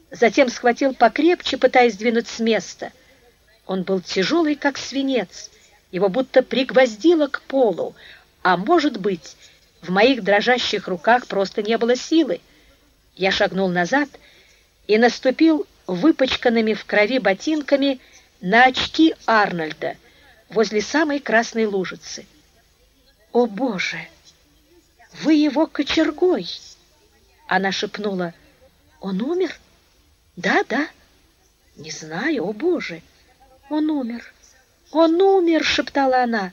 затем схватил покрепче, пытаясь двинуть с места. Он был тяжелый, как свинец, его будто пригвоздило к полу, а, может быть, в моих дрожащих руках просто не было силы. Я шагнул назад и наступил выпачканными в крови ботинками на очки Арнольда возле самой красной лужицы. «О, Боже! Вы его кочергой!» Она шепнула. «Он умер?» «Да, да». «Не знаю, о, Боже! Он умер! Он умер!» — шептала она.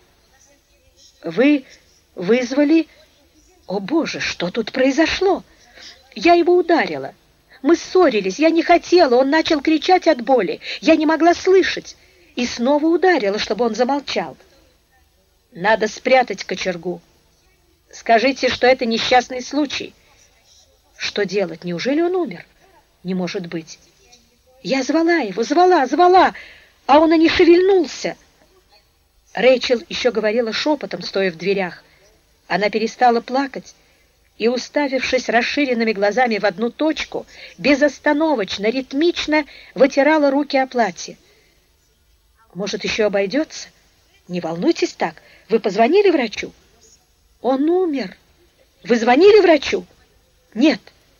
«Вы вызвали...» «О, Боже, что тут произошло? Я его ударила. Мы ссорились, я не хотела, он начал кричать от боли. Я не могла слышать. И снова ударила, чтобы он замолчал. Надо спрятать кочергу. Скажите, что это несчастный случай». «Что делать? Неужели он умер?» «Не может быть». Я звала его, звала, а он и не шевельнулся. Рэйчел еще говорила шепотом, стоя в дверях. Она перестала плакать и, уставившись расширенными глазами в одну точку, безостановочно, ритмично вытирала руки о платье. «Может, еще обойдется? Не волнуйтесь так. Вы позвонили врачу?» «Он умер. Вы звонили врачу?» «Нет».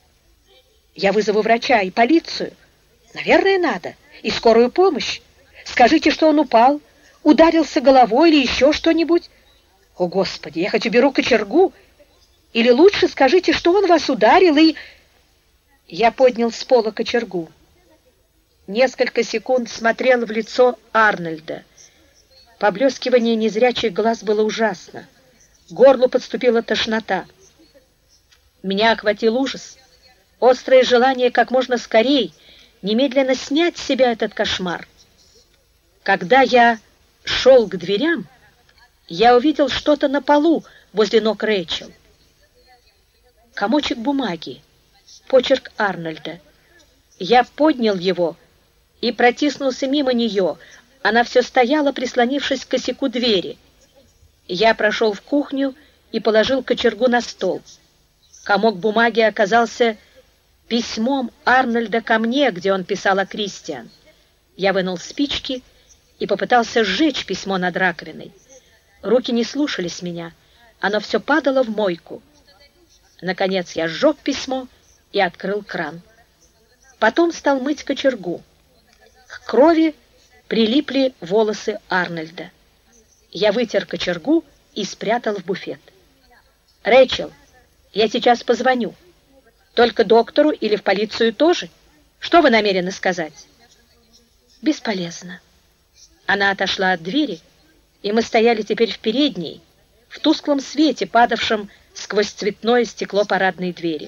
«Я вызову врача и полицию. Наверное, надо. И скорую помощь. Скажите, что он упал, ударился головой или еще что-нибудь. О, Господи, я хоть уберу кочергу. Или лучше скажите, что он вас ударил и...» Я поднял с пола кочергу. Несколько секунд смотрел в лицо Арнольда. Поблескивание незрячих глаз было ужасно. К горлу подступила тошнота. Меня охватил ужас. Острое желание как можно скорей немедленно снять с себя этот кошмар. Когда я шел к дверям, я увидел что-то на полу возле ног Рэйчел. Комочек бумаги, почерк Арнольда. Я поднял его и протиснулся мимо нее. Она все стояла, прислонившись к косяку двери. Я прошел в кухню и положил кочергу на стол. Комок бумаги оказался письмом Арнольда ко мне, где он писал о Кристиан. Я вынул спички и попытался сжечь письмо над раковиной. Руки не слушались меня, оно все падало в мойку. Наконец я сжег письмо и открыл кран. Потом стал мыть кочергу. К крови прилипли волосы Арнольда. Я вытер кочергу и спрятал в буфет. «Рэйчел, я сейчас позвоню. Только доктору или в полицию тоже? Что вы намерены сказать?» «Бесполезно». Она отошла от двери, и мы стояли теперь в передней, в тусклом свете, падавшем сквозь цветное стекло парадной двери.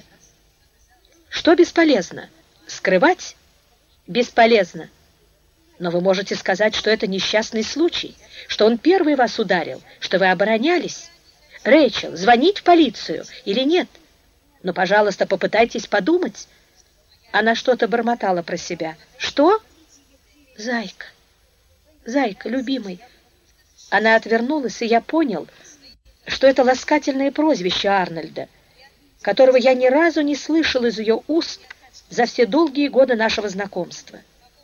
«Что бесполезно? Скрывать? Бесполезно. Но вы можете сказать, что это несчастный случай, что он первый вас ударил, что вы оборонялись. Рэйчел, звонить в полицию или нет? Но, пожалуйста, попытайтесь подумать». Она что-то бормотала про себя. «Что?» «Зайка, зайка, любимый». Она отвернулась, и я понял, что это ласкательное прозвище Арнольда, которого я ни разу не слышал из ее уст за все долгие годы нашего знакомства.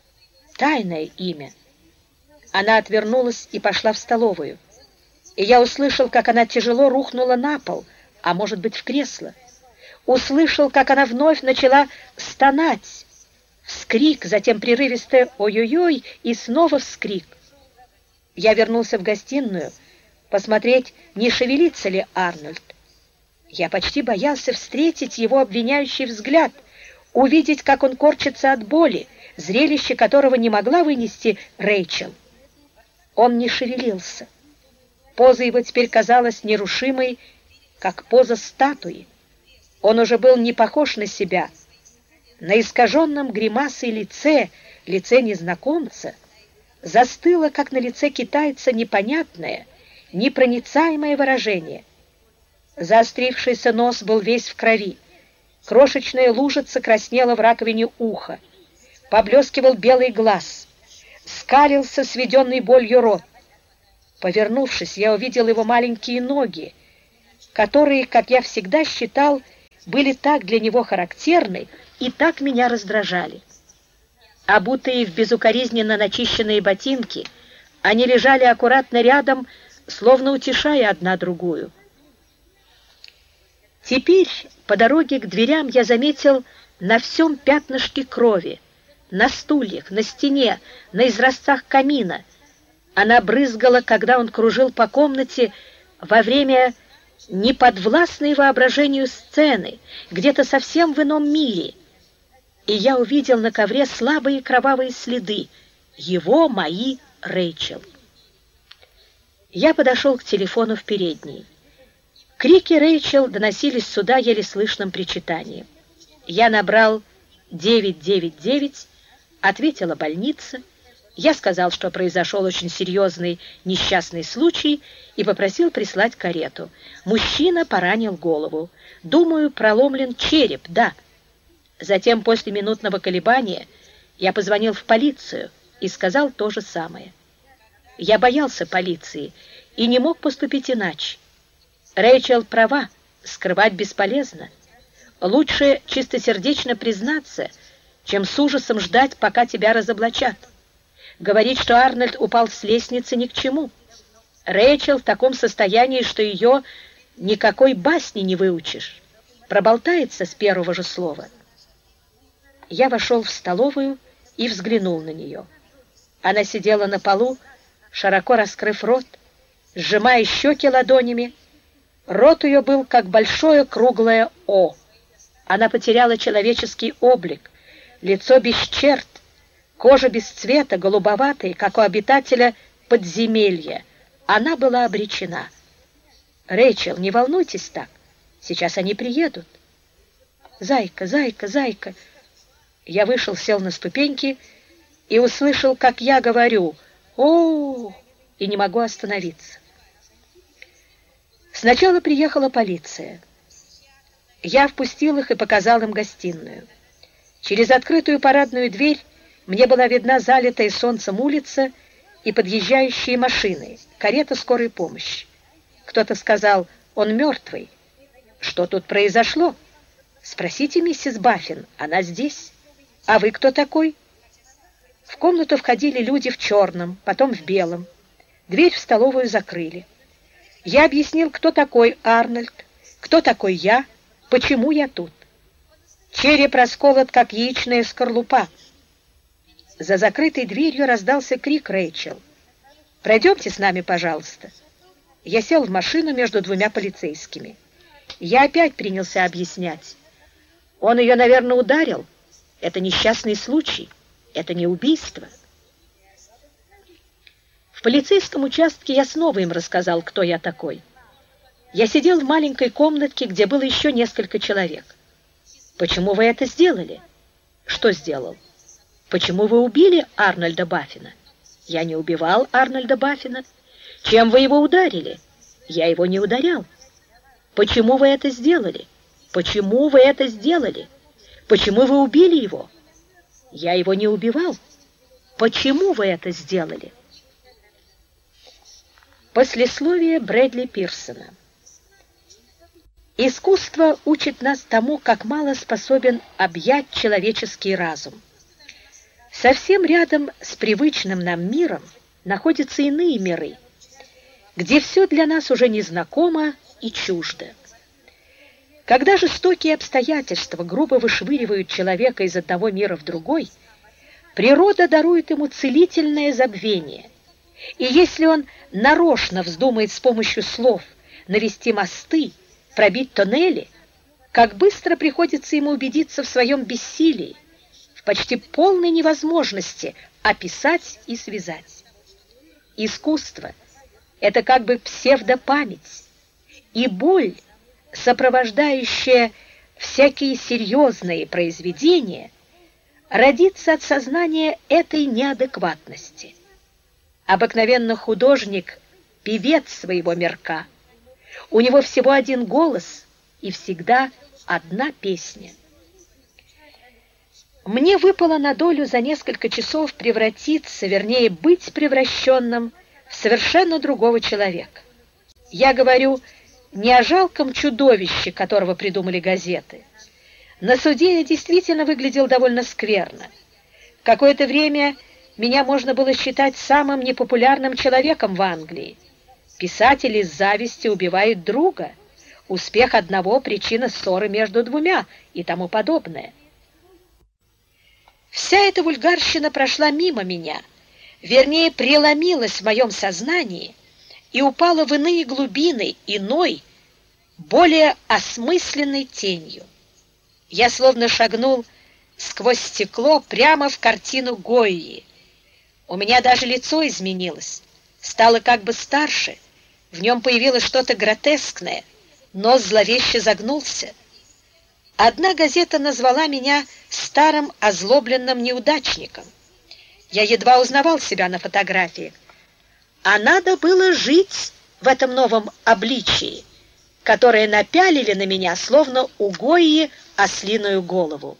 Тайное имя. Она отвернулась и пошла в столовую, и я услышал, как она тяжело рухнула на пол, а может быть, в кресло. Услышал, как она вновь начала стонать. Вскрик, затем прерывистое «ой-ой-ой» и снова вскрик. Я вернулся в гостиную посмотреть, не шевелится ли Арнольд. Я почти боялся встретить его обвиняющий взгляд, увидеть, как он корчится от боли, зрелище которого не могла вынести Рэйчел. Он не шевелился. Поза его теперь казалась нерушимой, как поза статуи. Он уже был не похож на себя. На искаженном гримасой лице незнакомца, застыло, как на лице китайца, непонятное, непроницаемое выражение. Заострившийся нос был весь в крови. Крошечная лужица краснела в раковине уха. Поблескивал белый глаз. Скалился сведенный болью рот. Повернувшись, я увидел его маленькие ноги, которые, как я всегда считал, были так для него характерны, и так меня раздражали. Обутые в безукоризненно начищенные ботинки, они лежали аккуратно рядом, словно утешая одна другую. Теперь по дороге к дверям я заметил на всем пятнышки крови, на стульях, на стене, на изразцах камина. Она брызгала, когда он кружил по комнате во время неподвластной воображению сцены, где-то совсем в ином мире. И я увидел на ковре слабые кровавые следы. Его, мои, Рэйчел. Я подошел к телефону в передней. Крики Рэйчел доносились сюда еле слышным причитанием. Я набрал 999, ответила больница. Я сказал, что произошел очень серьезный несчастный случай, и попросил прислать карету. Мужчина поранил голову. Думаю, проломлен череп, да. Затем, после минутного колебания, я позвонил в полицию и сказал то же самое. Я боялся полиции и не мог поступить иначе. Рэйчел права, скрывать бесполезно. Лучше чистосердечно признаться, чем с ужасом ждать, пока тебя разоблачат. Говорить, что Арнольд упал с лестницы, ни к чему. Рэйчел в таком состоянии, что ее никакой басни не выучишь. Проболтается с первого же слова. Я вошел в столовую и взглянул на нее. Она сидела на полу, широко раскрыв рот, сжимая щеки ладонями. Рот ее был как большое круглое «О». Она потеряла человеческий облик, лицо без черт, кожа без цвета, голубоватая, как у обитателя подземелья. Она была обречена. «Рэйчел, не волнуйтесь так, сейчас они приедут». «Зайка, зайка, зайка». Я вышел, сел на ступеньки и услышал, как я говорю «О!» и не могу остановиться. Сначала приехала полиция. Я впустил их и показал им гостиную. Через открытую парадную дверь мне была видна залитая солнцем улица и подъезжающие машины, карета скорой помощи. Кто-то сказал: «Он мертвый». «Что тут произошло?» «Спросите миссис Баффин, она здесь». «А вы кто такой?» В комнату входили люди в черном, потом в белом. Дверь в столовую закрыли. Я объяснил, кто такой Арнольд, кто такой я, почему я тут. Череп расколот, как яичная скорлупа. За закрытой дверью раздался крик Рэйчел: «Пройдемте с нами, пожалуйста». Я сел в машину между двумя полицейскими. Я опять принялся объяснять. Он ее, наверное, ударил. Это несчастный случай, это не убийство. В полицейском участке я снова им рассказал, кто я такой. Я сидел в маленькой комнатке, где было еще несколько человек. «Почему вы это сделали?» «Что сделал?» «Почему вы убили Арнольда Баффина?» «Я не убивал Арнольда Баффина». «Чем вы его ударили?» «Я его не ударял». «Почему вы это сделали?» «Почему вы это сделали?» «Почему вы убили его?» «Я его не убивал». «Почему вы это сделали?» Послесловие Брэдли Пирсона. Искусство учит нас тому, как мало способен объять человеческий разум. Совсем рядом с привычным нам миром находятся иные миры, где все для нас уже незнакомо и чуждо. Когда жестокие обстоятельства грубо вышвыривают человека из одного мира в другой, природа дарует ему целительное забвение. И если он нарочно вздумает с помощью слов навести мосты, пробить тоннели, как быстро приходится ему убедиться в своем бессилии, в почти полной невозможности описать и связать. Искусство — это как бы псевдопамять, и боль, сопровождающая всякие серьезные произведения, родится от сознания этой неадекватности. Обыкновенно художник — певец своего мирка. У него всего один голос и всегда одна песня. Мне выпало на долю за несколько часов превратиться, вернее, быть превращенным в совершенно другого человека. Я говорю не о жалком чудовище, которого придумали газеты, На суде я действительно выглядел довольно скверно. В какое-то время меня можно было считать самым непопулярным человеком в Англии. Писатели из зависти убивают друга, успех одного — причина ссоры между двумя и тому подобное. Вся эта вульгарщина прошла мимо меня, вернее, преломилась в моем сознании и упала в иные глубины иной, более осмысленной тенью. Я словно шагнул сквозь стекло прямо в картину Гойи. У меня даже лицо изменилось, стало как бы старше, в нем появилось что-то гротескное, нос зловеще загнулся. Одна газета назвала меня старым озлобленным неудачником. Я едва узнавал себя на фотографиях. А надо было жить в этом новом обличии, которое напялили на меня, словно у Гойи, ослиную голову.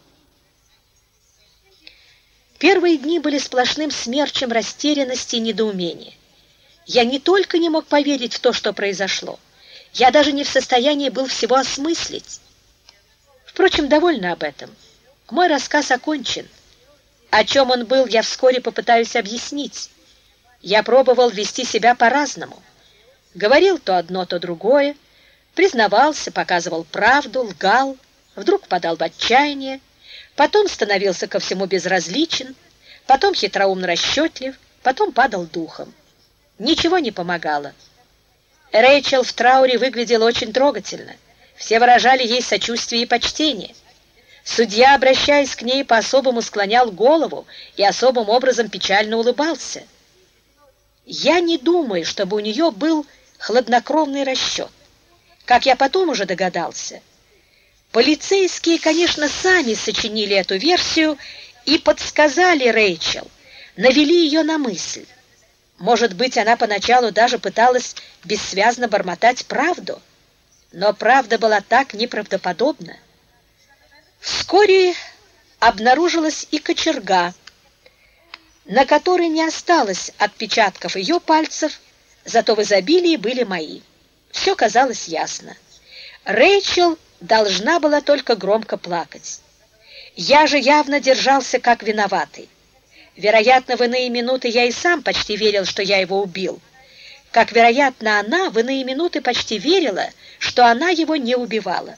Первые дни были сплошным смерчем растерянности и недоумения. Я не только не мог поверить в то, что произошло, я даже не в состоянии был всего осмыслить. Впрочем, довольно об этом. Мой рассказ окончен. О чем он был, я вскоре попытаюсь объяснить. Я пробовал вести себя по-разному. Говорил то одно, то другое, признавался, показывал правду, лгал, вдруг впадал в отчаяние, потом становился ко всему безразличен, потом хитроумно расчетлив, потом падал духом. Ничего не помогало. Рэйчел в трауре выглядела очень трогательно. Все выражали ей сочувствие и почтение. Судья, обращаясь к ней, по-особому склонял голову и особым образом печально улыбался. Я не думаю, чтобы у нее был хладнокровный расчет. Как я потом уже догадался, полицейские, конечно, сами сочинили эту версию и подсказали Рэйчел, навели ее на мысль. Может быть, она поначалу даже пыталась бессвязно бормотать правду, но правда была так неправдоподобна. Вскоре обнаружилась и кочерга, на которой не осталось отпечатков ее пальцев, зато в изобилии были мои. Все казалось ясно. Рэйчел должна была только громко плакать. Я же явно держался как виноватый. Вероятно, в иные минуты я и сам почти верил, что я его убил. Как, вероятно, она в иные минуты почти верила, что она его не убивала.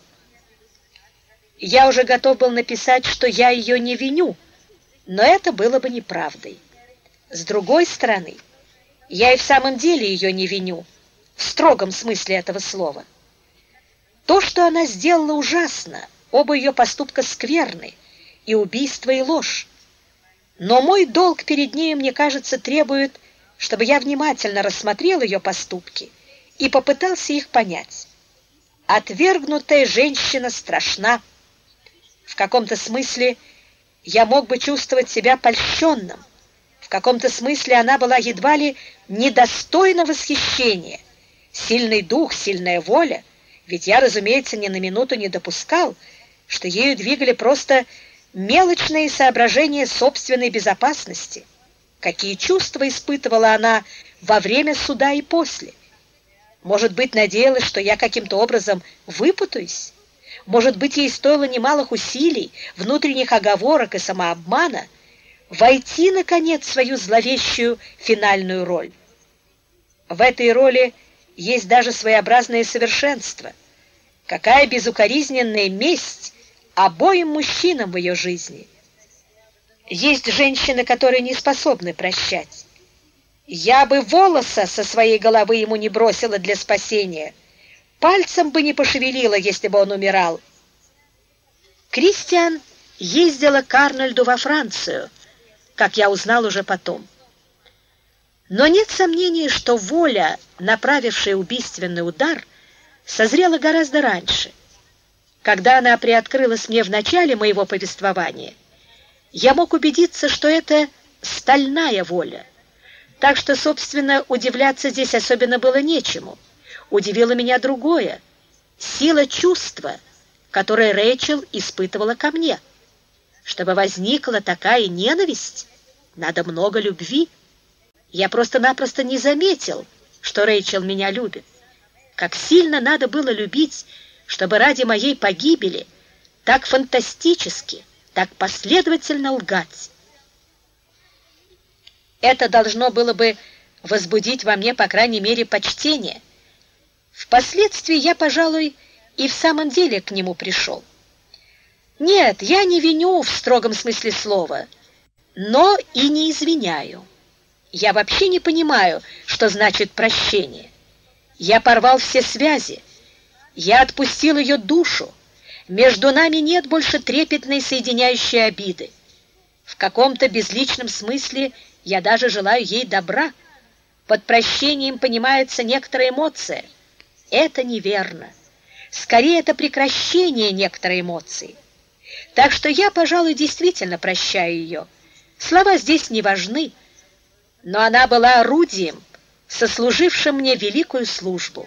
Я уже готов был написать, что я ее не виню, но это было бы неправдой. С другой стороны, я и в самом деле ее не виню, в строгом смысле этого слова. То, что она сделала, ужасно, оба ее поступка скверны, и убийство, и ложь. Но мой долг перед ней, мне кажется, требует, чтобы я внимательно рассмотрел ее поступки и попытался их понять. Отвергнутая женщина страшна. В каком-то смысле я мог бы чувствовать себя польщенным. В каком-то смысле она была едва ли недостойна восхищения. Сильный дух, сильная воля, ведь я, разумеется, ни на минуту не допускал, что ею двигали просто мелочные соображения собственной безопасности. Какие чувства испытывала она во время суда и после? Может быть, надеялась, что я каким-то образом выпутаюсь? Может быть, ей стоило немалых усилий, внутренних оговорок и самообмана войти, наконец, в свою зловещую финальную роль. В этой роли есть даже своеобразное совершенство. Какая безукоризненная месть обоим мужчинам в ее жизни. Есть женщины, которые не способны прощать. Я бы волоса со своей головы ему не бросила для спасения, пальцем бы не пошевелила, если бы он умирал. Кристиан ездила к Арнольду во Францию, как я узнал уже потом. Но нет сомнений, что воля, направившая убийственный удар, созрела гораздо раньше. Когда она приоткрылась мне в начале моего повествования, я мог убедиться, что это стальная воля. Так что, собственно, удивляться здесь особенно было нечему. Удивило меня другое — сила чувства, которое Рэйчел испытывала ко мне. Чтобы возникла такая ненависть, надо много любви. Я просто-напросто не заметил, что Рэйчел меня любит. Как сильно надо было любить, чтобы ради моей погибели так фантастически, так последовательно лгать? Это должно было бы возбудить во мне, по крайней мере, почтение. Впоследствии я, пожалуй, и в самом деле к нему пришел. Нет, я не виню в строгом смысле слова, но и не извиняю. Я вообще не понимаю, что значит прощение. Я порвал все связи, я отпустил ее душу, между нами нет больше трепетной соединяющей обиды. В каком-то безличном смысле я даже желаю ей добра. Под прощением понимается некоторая эмоция. Это неверно. Скорее, это прекращение некоторой эмоции. Так что я, пожалуй, действительно прощаю ее. Слова здесь не важны, но она была орудием, сослужившим мне великую службу.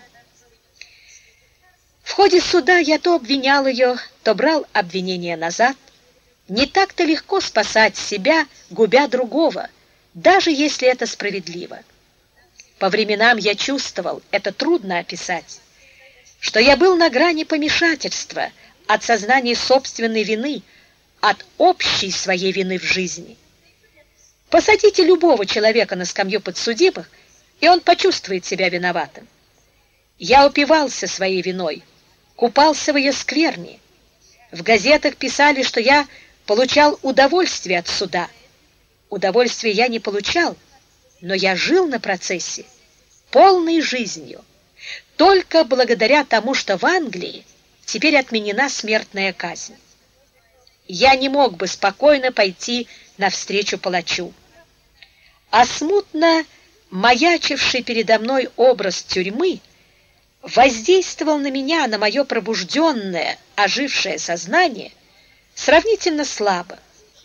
В ходе суда я то обвинял ее, то брал обвинение назад. Не так-то легко спасать себя, губя другого, даже если это справедливо. По временам я чувствовал, это трудно описать, что я был на грани помешательства от сознания собственной вины, от общей своей вины в жизни. Посадите любого человека на скамью подсудимых, и он почувствует себя виноватым. Я упивался своей виной, купался в ее скверне. В газетах писали, что я получал удовольствие от суда. Удовольствия я не получал, но я жил на процессе полной жизнью, только благодаря тому, что в Англии теперь отменена смертная казнь. Я не мог бы спокойно пойти навстречу палачу. А смутно маячивший передо мной образ тюрьмы воздействовал на меня, на мое пробужденное, ожившее сознание сравнительно слабо.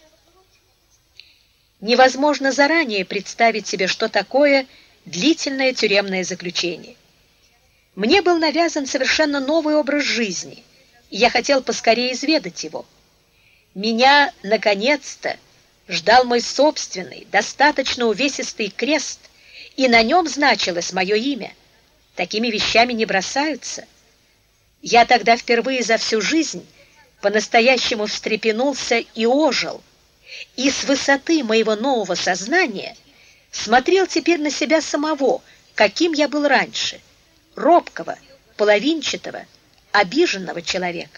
Невозможно заранее представить себе, что такое длительное тюремное заключение. Мне был навязан совершенно новый образ жизни, и я хотел поскорее изведать его. Меня, наконец-то, ждал мой собственный, достаточно увесистый крест, и на нем значилось мое имя. Такими вещами не бросаются. Я тогда впервые за всю жизнь по-настоящему встрепенулся и ожил, и с высоты моего нового сознания смотрел теперь на себя самого, каким я был раньше, робкого, половинчатого, обиженного человека.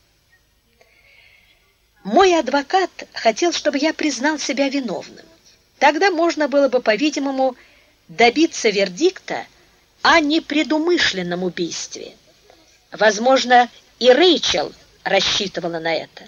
Мой адвокат хотел, чтобы я признал себя виновным. Тогда можно было бы, по-видимому, добиться вердикта о непредумышленном убийстве. Возможно, и Рэйчел рассчитывала на это.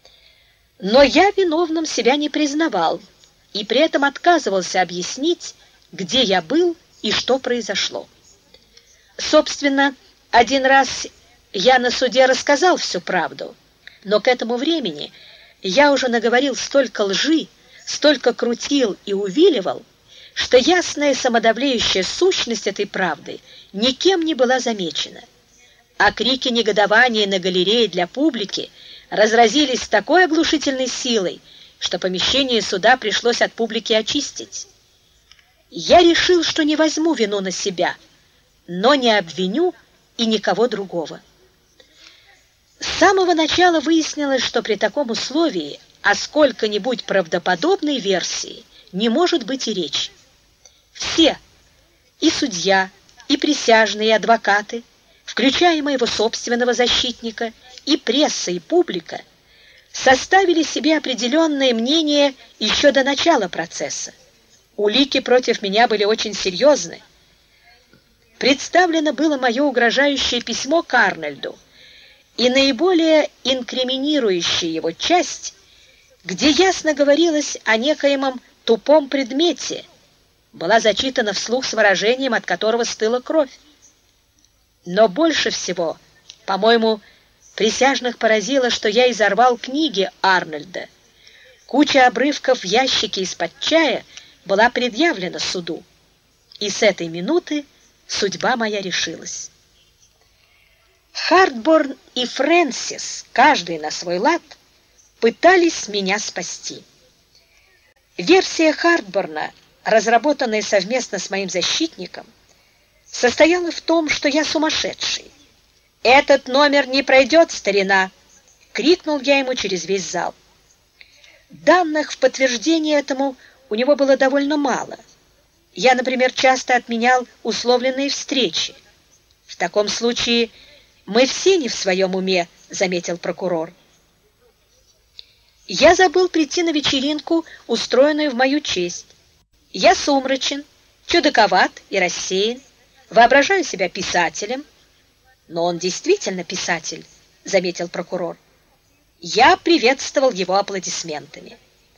Но я виновным себя не признавал и при этом отказывался объяснить, где я был и что произошло. Собственно, один раз я на суде рассказал всю правду, но к этому времени я уже наговорил столько лжи, столько крутил и увиливал, что ясная самодовлеющая сущность этой правды никем не была замечена. А крики негодования на галерее для публики разразились с такой оглушительной силой, что помещение суда пришлось от публики очистить. Я решил, что не возьму вину на себя, но не обвиню и никого другого. С самого начала выяснилось, что при таком условии о сколько-нибудь правдоподобной версии не может быть и речи. Все, и судья, и присяжные, и адвокаты, включая моего собственного защитника, и пресса, и публика, составили себе определенное мнение еще до начала процесса. Улики против меня были очень серьезны. Представлено было мое угрожающее письмо к Арнольду и наиболее инкриминирующая его часть, где ясно говорилось о некоемом тупом предмете, была зачитана вслух с выражением, от которого стыла кровь. Но больше всего, по-моему, присяжных поразило, что я изорвал книги Арнольда. Куча обрывков в ящике из-под чая была предъявлена суду, и с этой минуты судьба моя решилась. Хартборн и Фрэнсис, каждый на свой лад, пытались меня спасти. Версия Хартборна, разработанная совместно с моим защитником, состояла в том, что я сумасшедший. «Этот номер не пройдет, старина!» — крикнул я ему через весь зал. Данных в подтверждение этому у него было довольно мало. Я, например, часто отменял условленные встречи. В таком случае мы все не в своем уме, заметил прокурор. Я забыл прийти на вечеринку, устроенную в мою честь. Я сумрачен, чудаковат и рассеян, воображаю себя писателем. Но он действительно писатель, заметил прокурор. Я приветствовал его аплодисментами.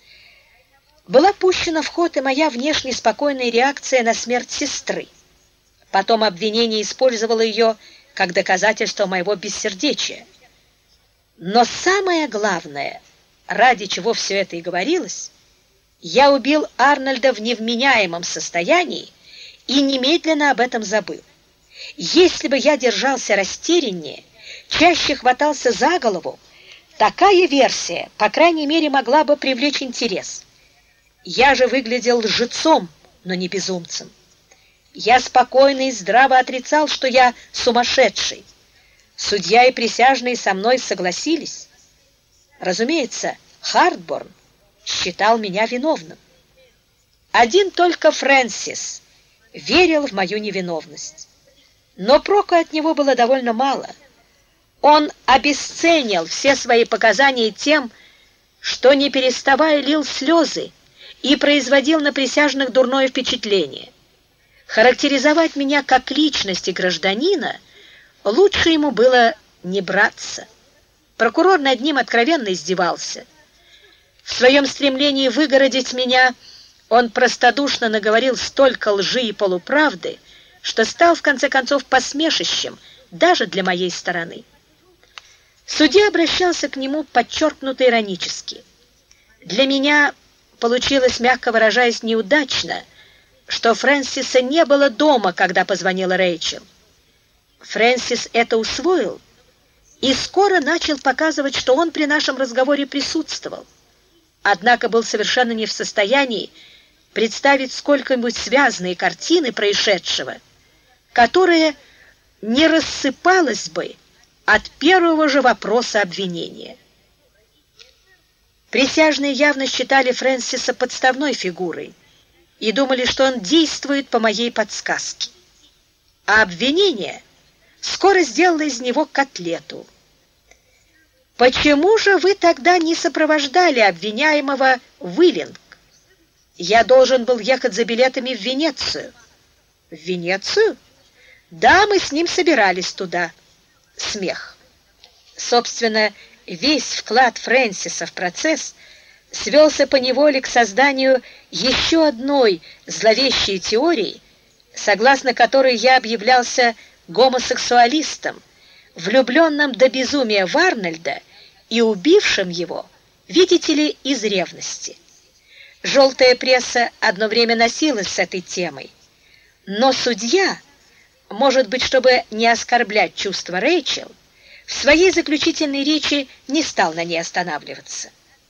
Была пущена в ход и моя внешне спокойная реакция на смерть сестры. Потом обвинение использовало ее как доказательство моего бессердечия. Но самое главное, ради чего все это и говорилось, я убил Арнольда в невменяемом состоянии и немедленно об этом забыл. Если бы я держался растеряннее, чаще хватался за голову, такая версия, по крайней мере, могла бы привлечь интерес. Я же выглядел лжецом, но не безумцем. Я спокойно и здраво отрицал, что я сумасшедший. Судья и присяжные со мной согласились. Разумеется, Хартборн считал меня виновным. Один только Фрэнсис верил в мою невиновность. Но проку от него было довольно мало. Он обесценил все свои показания тем, что, не переставая, лил слезы и производил на присяжных дурное впечатление. Характеризовать меня как личность и гражданина лучше ему было не браться. Прокурор над ним откровенно издевался. В своем стремлении выгородить меня он простодушно наговорил столько лжи и полуправды, что стал, в конце концов, посмешищем даже для моей стороны. Судья обращался к нему подчеркнуто иронически. Для меня получилось, мягко выражаясь, неудачно, что Фрэнсиса не было дома, когда позвонила Рэйчел. Фрэнсис это усвоил и скоро начал показывать, что он при нашем разговоре присутствовал, однако был совершенно не в состоянии представить сколько-нибудь связанные картины происшедшего, которая не рассыпалась бы от первого же вопроса обвинения. Присяжные явно считали Фрэнсиса подставной фигурой и думали, что он действует по моей подсказке. А обвинение скоро сделало из него котлету. «Почему же вы тогда не сопровождали обвиняемого в Ивинг? Я должен был ехать за билетами в Венецию». «В Венецию?» «Да, мы с ним собирались туда». Смех. Собственно, весь вклад Фрэнсиса в процесс свелся поневоле к созданию еще одной зловещей теории, согласно которой я объявлялся гомосексуалистом, влюбленным до безумия в Арнольда и убившим его, видите ли, из ревности. Желтая пресса одно время носилась с этой темой, но судья, может быть, чтобы не оскорблять чувства Рэйчел, в своей заключительной речи не стал на ней останавливаться.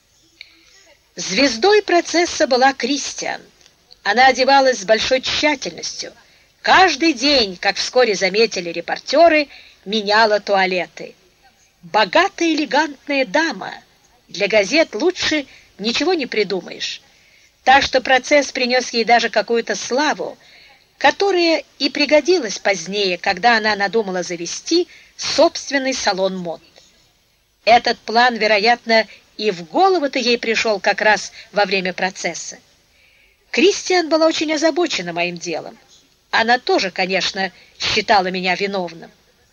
Звездой процесса была Кристиан. Она одевалась с большой тщательностью. Каждый день, как вскоре заметили репортеры, меняла туалеты. Богатая, элегантная дама. Для газет лучше ничего не придумаешь. Так что процесс принес ей даже какую-то славу, которая и пригодилась позднее, когда она надумала завести собственный салон мод. Этот план, вероятно, и в голову-то ей пришел как раз во время процесса. Кристиан была очень озабочена моим делом. Она тоже, конечно, считала меня виновным.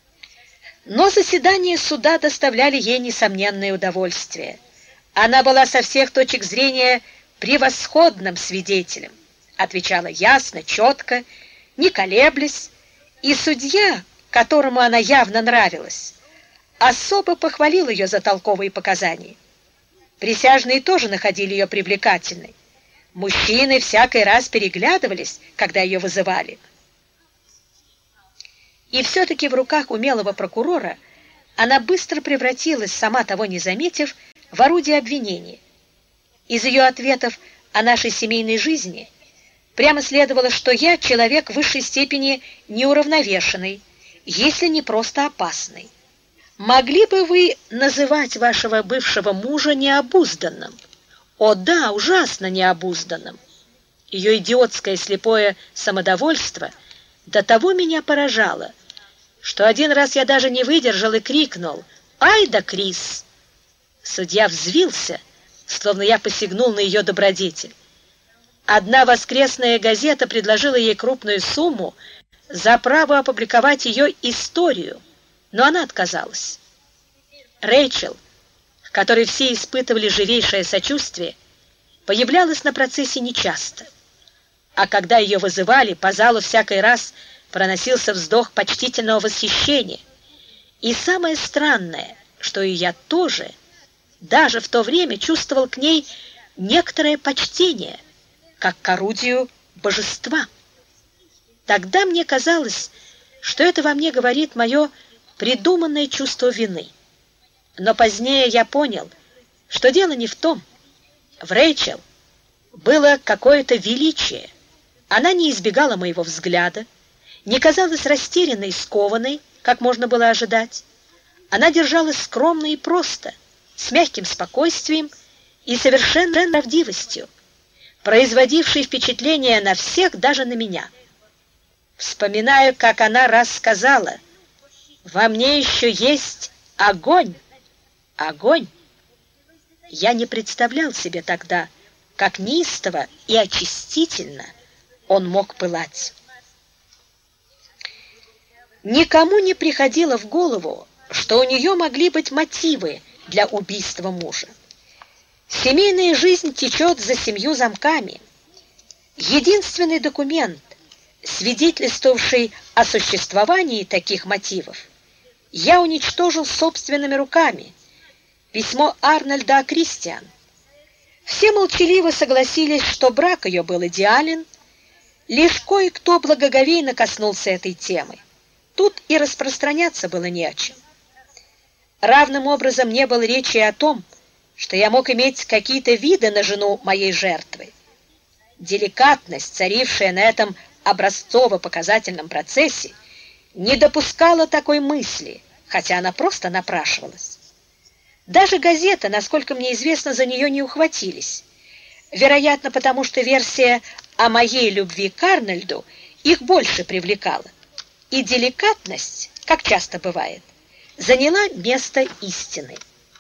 Но заседания суда доставляли ей несомненное удовольствие. Она была со всех точек зрения превосходным свидетелем, отвечала ясно, четко, не колеблясь, и судья, которому она явно нравилась, особо похвалил ее за толковые показания. Присяжные тоже находили ее привлекательной. Мужчины всякий раз переглядывались, когда ее вызывали. И все-таки в руках умелого прокурора она быстро превратилась, сама того не заметив, в орудие обвинения. Из ее ответов о нашей семейной жизни прямо следовало, что я человек в высшей степени неуравновешенный, если не просто опасный. Могли бы вы называть вашего бывшего мужа необузданным? О да, ужасно необузданным. Ее идиотское слепое самодовольство до того меня поражало, что один раз я даже не выдержал и крикнул: «Ай да, Крис!» Судья взвился, словно я посягнул на ее добродетель. Одна воскресная газета предложила ей крупную сумму за право опубликовать ее историю, но она отказалась. Рэйчел, к которой все испытывали живейшее сочувствие, появлялась на процессе нечасто, а когда ее вызывали, по залу всякий раз проносился вздох почтительного восхищения. И самое странное, что и я тоже, даже в то время чувствовал к ней некоторое почтение, как к орудию божества. Тогда мне казалось, что это во мне говорит мое придуманное чувство вины. Но позднее я понял, что дело не в том. В Рэйчел было какое-то величие. Она не избегала моего взгляда, не казалась растерянной и скованной, как можно было ожидать. Она держалась скромно и просто, с мягким спокойствием и совершенной правдивостью, производившей впечатление на всех, даже на меня. Вспоминаю, как она раз сказала: «Во мне еще есть огонь». Огонь! Я не представлял себе тогда, как неистово и очистительно он мог пылать. Никому не приходило в голову, что у нее могли быть мотивы для убийства мужа. Семейная жизнь течет за 7 замками. Единственный документ, свидетельствовавший о существовании таких мотивов, я уничтожил собственными руками. Письмо Арнольда о Кристиан. Все молчаливо согласились, что брак ее был идеален, лишь кое-кто благоговейно коснулся этой темы. Тут и распространяться было не о чем. Равным образом не было речи о том, что я мог иметь какие-то виды на жену моей жертвы. Деликатность, царившая на этом образцово-показательном процессе, не допускала такой мысли, хотя она просто напрашивалась. Даже газеты, насколько мне известно, за нее не ухватились. Вероятно, потому что версия о моей любви к Арнольду их больше привлекала. И деликатность, как часто бывает, заняла место истины.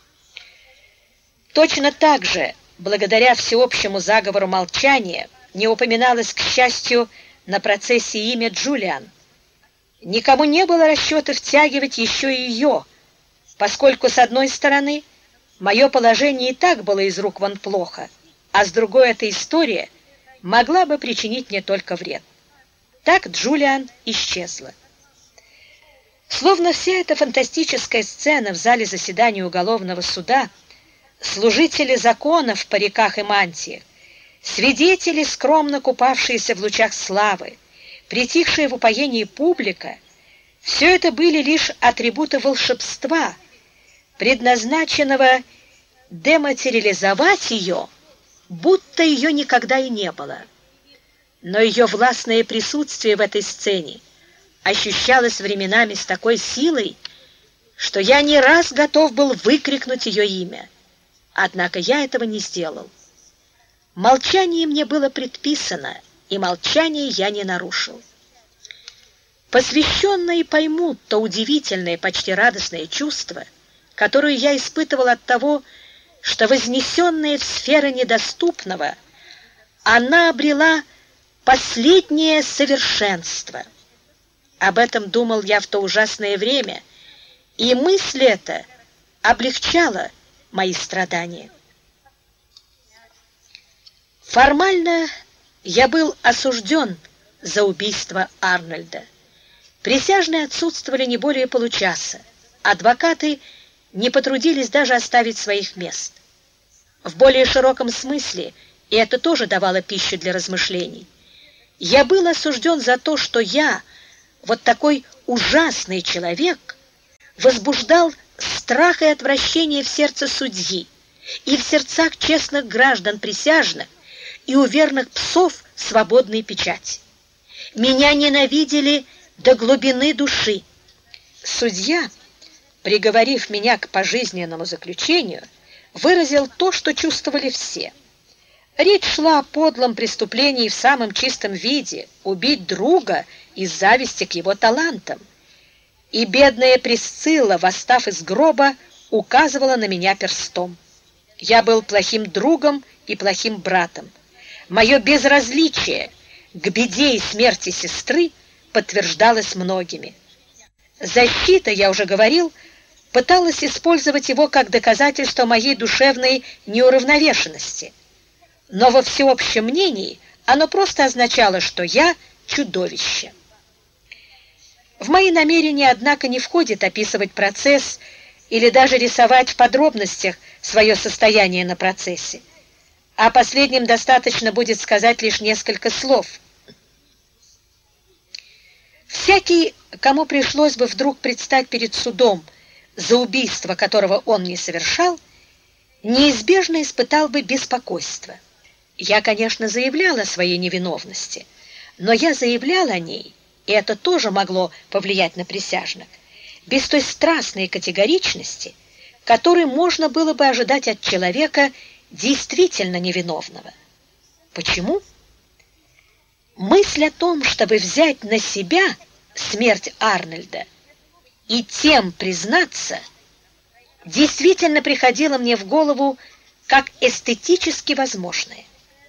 Точно так же, благодаря всеобщему заговору молчания, не упоминалось, к счастью, на процессе имя Джулиан. Никому не было расчета втягивать еще и ее, поскольку, с одной стороны, мое положение и так было из рук вон плохо, а с другой, эта история могла бы причинить мне только вред. Так Джулиан исчезла. Словно вся эта фантастическая сцена в зале заседания уголовного суда, служители закона в париках и мантиях, свидетели, скромно купавшиеся в лучах славы, притихшая в упоении публика, все это были лишь атрибуты волшебства, предназначенного дематериализовать ее, будто ее никогда и не было. Но ее властное присутствие в этой сцене ощущалось временами с такой силой, что я не раз готов был выкрикнуть ее имя. Однако я этого не сделал. Молчание мне было предписано, и молчание я не нарушил. Посвященные поймут то удивительное, почти радостное чувство, которое я испытывал от того, что, вознесенная в сферы недоступного, она обрела последнее совершенство. Об этом думал я в то ужасное время, и мысль эта облегчала мои страдания. Формально я был осужден за убийство Арнольда. Присяжные отсутствовали не более получаса. Адвокаты не потрудились даже оставить своих мест. В более широком смысле, и это тоже давало пищу для размышлений, я был осужден за то, что я, вот такой ужасный человек, возбуждал страх и отвращение в сердце судьи и в сердцах честных граждан присяжных и у верных псов свободной печати. Меня ненавидели до глубины души. Судья, приговорив меня к пожизненному заключению, выразил то, что чувствовали все. Речь шла о подлом преступлении в самом чистом виде — убить друга из зависти к его талантам. И бедная Присцилла, восстав из гроба, указывала на меня перстом. Я был плохим другом и плохим братом. Мое безразличие к беде и смерти сестры подтверждалось многими. Защита, я уже говорил, пыталась использовать его как доказательство моей душевной неуравновешенности. Но во всеобщем мнении оно просто означало, что я чудовище. В мои намерения, однако, не входит описывать процесс или даже рисовать в подробностях свое состояние на процессе. О последнем достаточно будет сказать лишь несколько слов. Всякий, кому пришлось бы вдруг предстать перед судом за убийство, которого он не совершал, неизбежно испытал бы беспокойство. Я, конечно, заявляла о своей невиновности, но я заявляла о ней, и это тоже могло повлиять на присяжных, без той страстной категоричности, которой можно было бы ожидать от человека действительно невиновного. Почему? Мысль о том, чтобы взять на себя смерть Арнольда и тем признаться, действительно приходила мне в голову как эстетически возможное.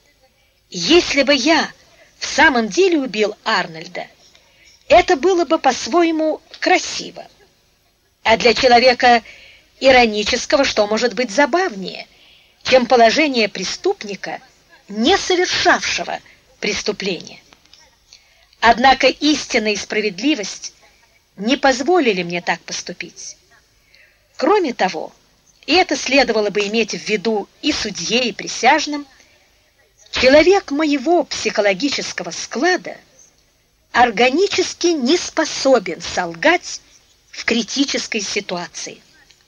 Если бы я в самом деле убил Арнольда, это было бы по-своему красиво. А для человека иронического что может быть забавнее, чем положение преступника, не совершавшего преступления? Однако истина и справедливость не позволили мне так поступить. Кроме того, и это следовало бы иметь в виду и судье, и присяжным, человек моего психологического склада органически не способен солгать в критической ситуации.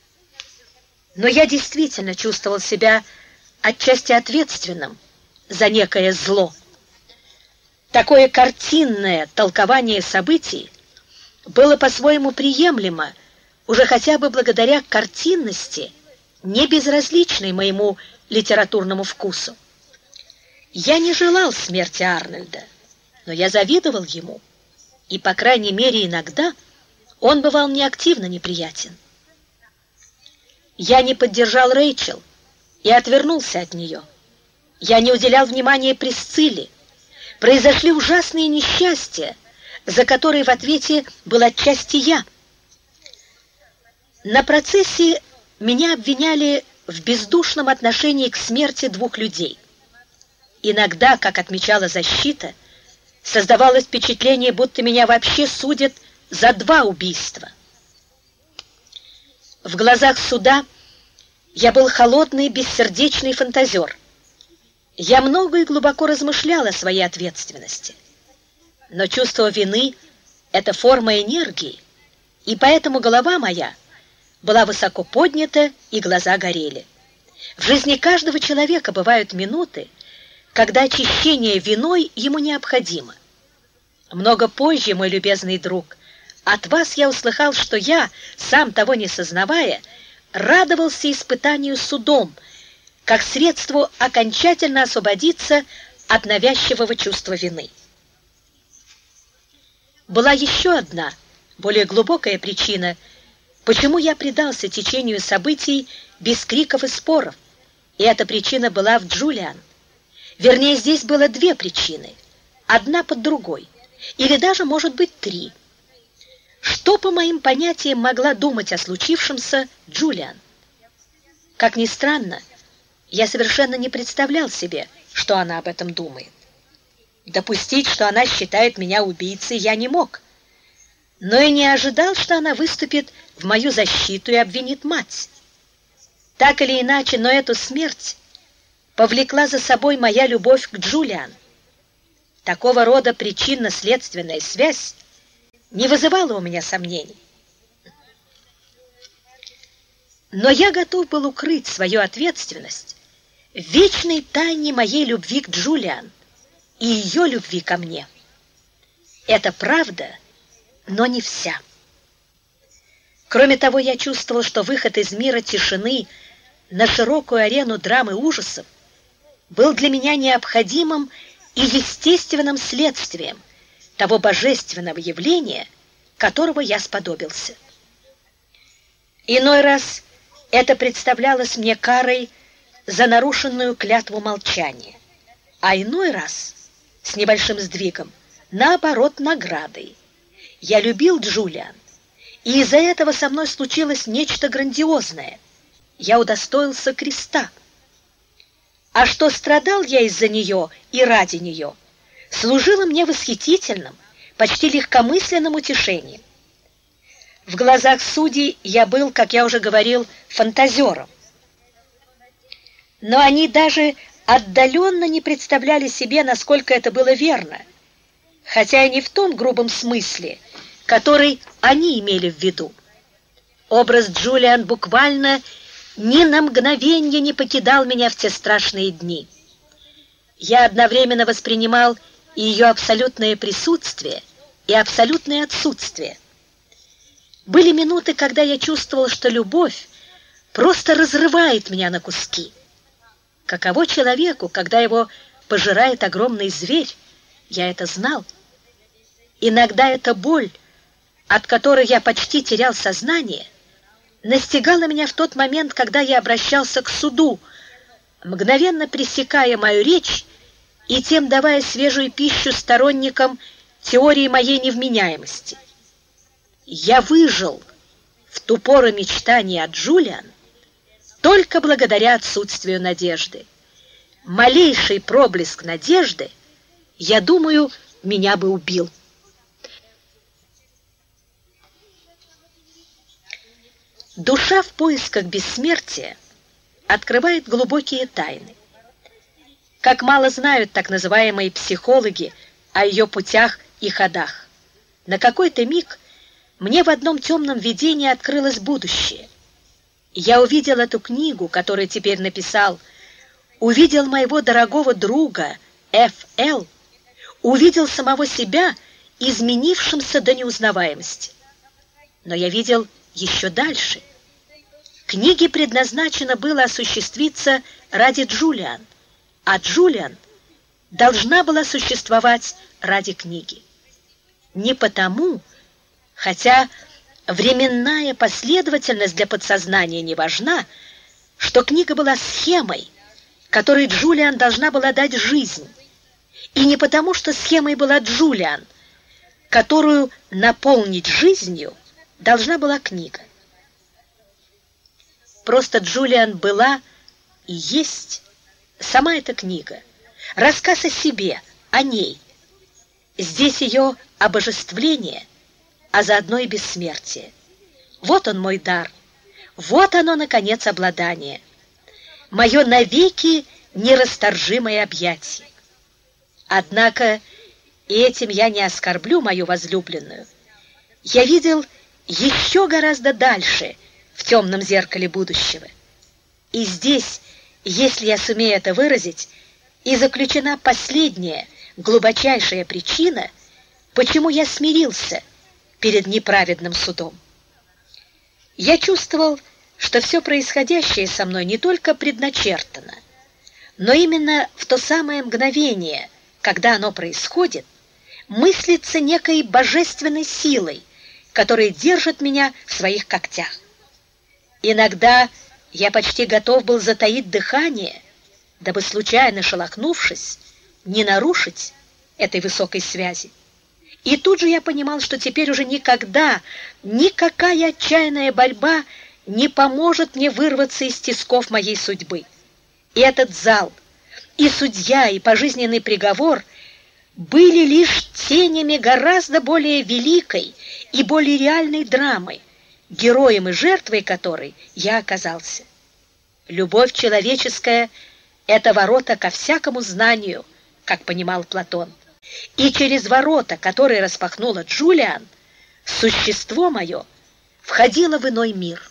Но я действительно чувствовал себя отчасти ответственным за некое зло. Такое картинное толкование событий было по-своему приемлемо, уже хотя бы благодаря картинности, не безразличной моему литературному вкусу. Я не желал смерти Арнольда, но я завидовал ему, и, по крайней мере, иногда он бывал мне активно неприятен. Я не поддержал Рэйчел и отвернулся от нее. Я не уделял внимания Присцилле. Произошли ужасные несчастья, за которые в ответе был отчасти я. На процессе меня обвиняли в бездушном отношении к смерти двух людей. Иногда, как отмечала защита, создавалось впечатление, будто меня вообще судят за два убийства. В глазах суда я был холодный, бессердечный фантазер. Я много и глубоко размышлял о своей ответственности. Но чувство вины — это форма энергии, и поэтому голова моя была высоко поднята, и глаза горели. В жизни каждого человека бывают минуты, когда очищение виной ему необходимо. Много позже, мой любезный друг, от вас я услыхал, что я, сам того не сознавая, радовался испытанию судом, как средству окончательно освободиться от навязчивого чувства вины. Была еще одна, более глубокая причина, почему я предался течению событий без криков и споров, и эта причина была в Джулиан. Вернее, здесь было две причины, одна под другой, или даже, может быть, три. Что, по моим понятиям, могла думать о случившемся Джулиан? Как ни странно, я совершенно не представлял себе, что она об этом думает. Допустить, что она считает меня убийцей, я не мог, но и не ожидал, что она выступит в мою защиту и обвинит мать. Так или иначе, но эту смерть повлекла за собой моя любовь к Джулиан. Такого рода причинно-следственная связь не вызывала у меня сомнений. Но я готов был укрыть свою ответственность в вечной тайне моей любви к Джулиан и ее любви ко мне. Это правда, но не вся. Кроме того, я чувствовал, что выход из мира тишины на широкую арену драмы ужасов был для меня необходимым и естественным следствием того божественного явления, которого я сподобился. Иной раз это представлялось мне карой за нарушенную клятву молчания, а иной раз, с небольшим сдвигом, наоборот, наградой. Я любил Джулиан, и из-за этого со мной случилось нечто грандиозное. Я удостоился креста. А что страдал я из-за нее и ради нее, служило мне восхитительным, почти легкомысленным утешением. В глазах судей я был, как я уже говорил, фантазером. Но они даже отдаленно не представляли себе, насколько это было верно, хотя и не в том грубом смысле, который они имели в виду. Образ Джулиан буквально ни на мгновенье не покидал меня в те страшные дни. Я одновременно воспринимал и ее абсолютное присутствие, и абсолютное отсутствие. Были минуты, когда я чувствовал, что любовь просто разрывает меня на куски. Каково человеку, когда его пожирает огромный зверь, я это знал. Иногда эта боль, от которой я почти терял сознание, настигала меня в тот момент, когда я обращался к суду, мгновенно пресекая мою речь и тем давая свежую пищу сторонникам теории моей невменяемости. Я выжил в ту пору мечтания о Джулиан только благодаря отсутствию надежды. Малейший проблеск надежды, я думаю, меня бы убил. Душа в поисках бессмертия открывает глубокие тайны. Как мало знают так называемые психологи о ее путях и ходах. На какой-то миг мне в одном темном видении открылось будущее. Я увидел эту книгу, которую теперь написал, увидел моего дорогого друга Ф.Л., увидел самого себя, изменившимся до неузнаваемости. Но я видел еще дальше. Книге предназначено было осуществиться ради Джулиан, а Джулиан должна была существовать ради книги. Не потому, хотя временная последовательность для подсознания не важна, что книга была схемой, которой Джулиан должна была дать жизнь, и не потому, что схемой была Джулиан, которую наполнить жизнью должна была книга. Просто Джулиан была и есть сама эта книга, рассказ о себе, о ней. Здесь ее обожествление, а заодно и бессмертие. Вот он мой дар, вот оно, наконец, обладание, мое навеки нерасторжимое объятие. Однако и этим я не оскорблю мою возлюбленную. Я видел еще гораздо дальше в темном зеркале будущего. И здесь, если я сумею это выразить, и заключена последняя, глубочайшая причина, почему я смирился перед неправедным судом. Я чувствовал, что все происходящее со мной не только предначертано, но именно в то самое мгновение, когда оно происходит, мыслится некой божественной силой, которая держит меня в своих когтях. Иногда я почти готов был затаить дыхание, дабы, случайно шелохнувшись, не нарушить этой высокой связи. И тут же я понимал, что теперь уже никогда никакая отчаянная борьба не поможет мне вырваться из тисков моей судьбы. И этот зал, и судья, и пожизненный приговор были лишь тенями гораздо более великой и более реальной драмы, героем и жертвой которой я оказался. Любовь человеческая — это ворота ко всякому знанию, как понимал Платон. И через ворота, которые распахнула Джулиан, существо мое входило в иной мир.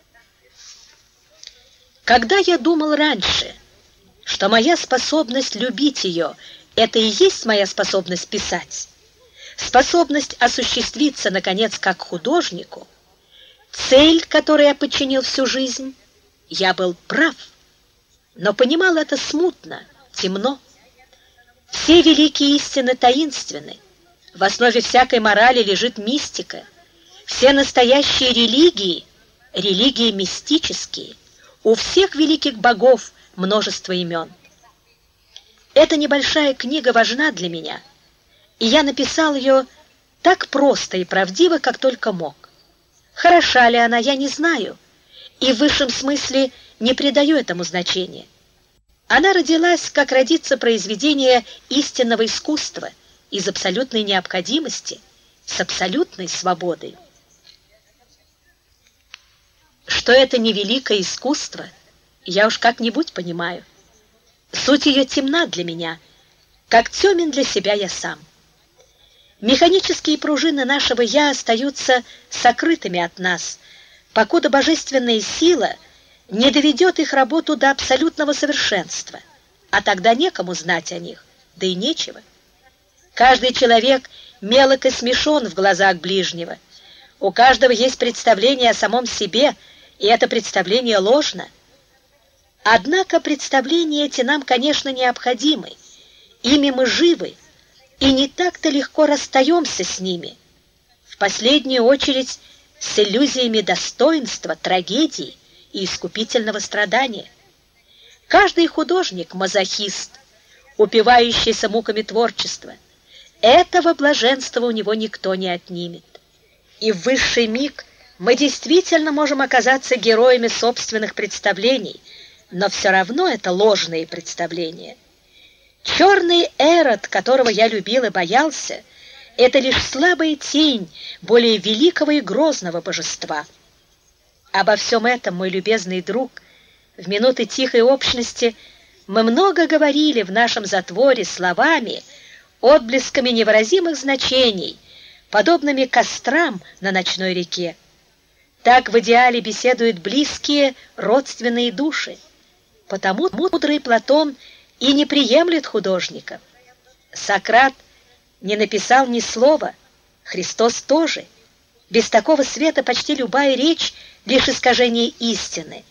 Когда я думал раньше, что моя способность любить ее — это и есть моя способность писать, способность осуществиться, наконец, как художнику, Цель, которой я подчинил всю жизнь, я был прав, но понимал это смутно, темно. Все великие истины таинственны. В основе всякой морали лежит мистика. Все настоящие религии — религии мистические. У всех великих богов множество имен. Эта небольшая книга важна для меня, и я написал ее так просто и правдиво, как только мог. Хороша ли она, я не знаю, и в высшем смысле не придаю этому значения. Она родилась, как родится произведение истинного искусства, из абсолютной необходимости, с абсолютной свободой. Что это не великое искусство, я уж как-нибудь понимаю. Суть ее темна для меня, как темен для себя я сам. Механические пружины нашего «я» остаются сокрытыми от нас, покуда божественная сила не доведет их работу до абсолютного совершенства, а тогда некому знать о них, да и нечего. Каждый человек мелок и смешон в глазах ближнего. У каждого есть представление о самом себе, и это представление ложно. Однако представления эти нам, конечно, необходимы. Ими мы живы, и не так-то легко расстаемся с ними. В последнюю очередь с иллюзиями достоинства, трагедии и искупительного страдания. Каждый художник — мазохист, упивающийся муками творчества. Этого блаженства у него никто не отнимет. И в высший миг мы действительно можем оказаться героями собственных представлений, но все равно это ложные представления. Черный Эрод, которого я любил и боялся, это лишь слабая тень более великого и грозного божества. Обо всем этом, мой любезный друг, в минуты тихой общности мы много говорили в нашем затворе словами, отблесками невыразимых значений, подобными кострам на ночной реке. Так в идеале беседуют близкие родственные души. Потому мудрый Платон и не приемлет художников. Сократ не написал ни слова, Христос тоже. Без такого света почти любая речь — лишь искажение истины.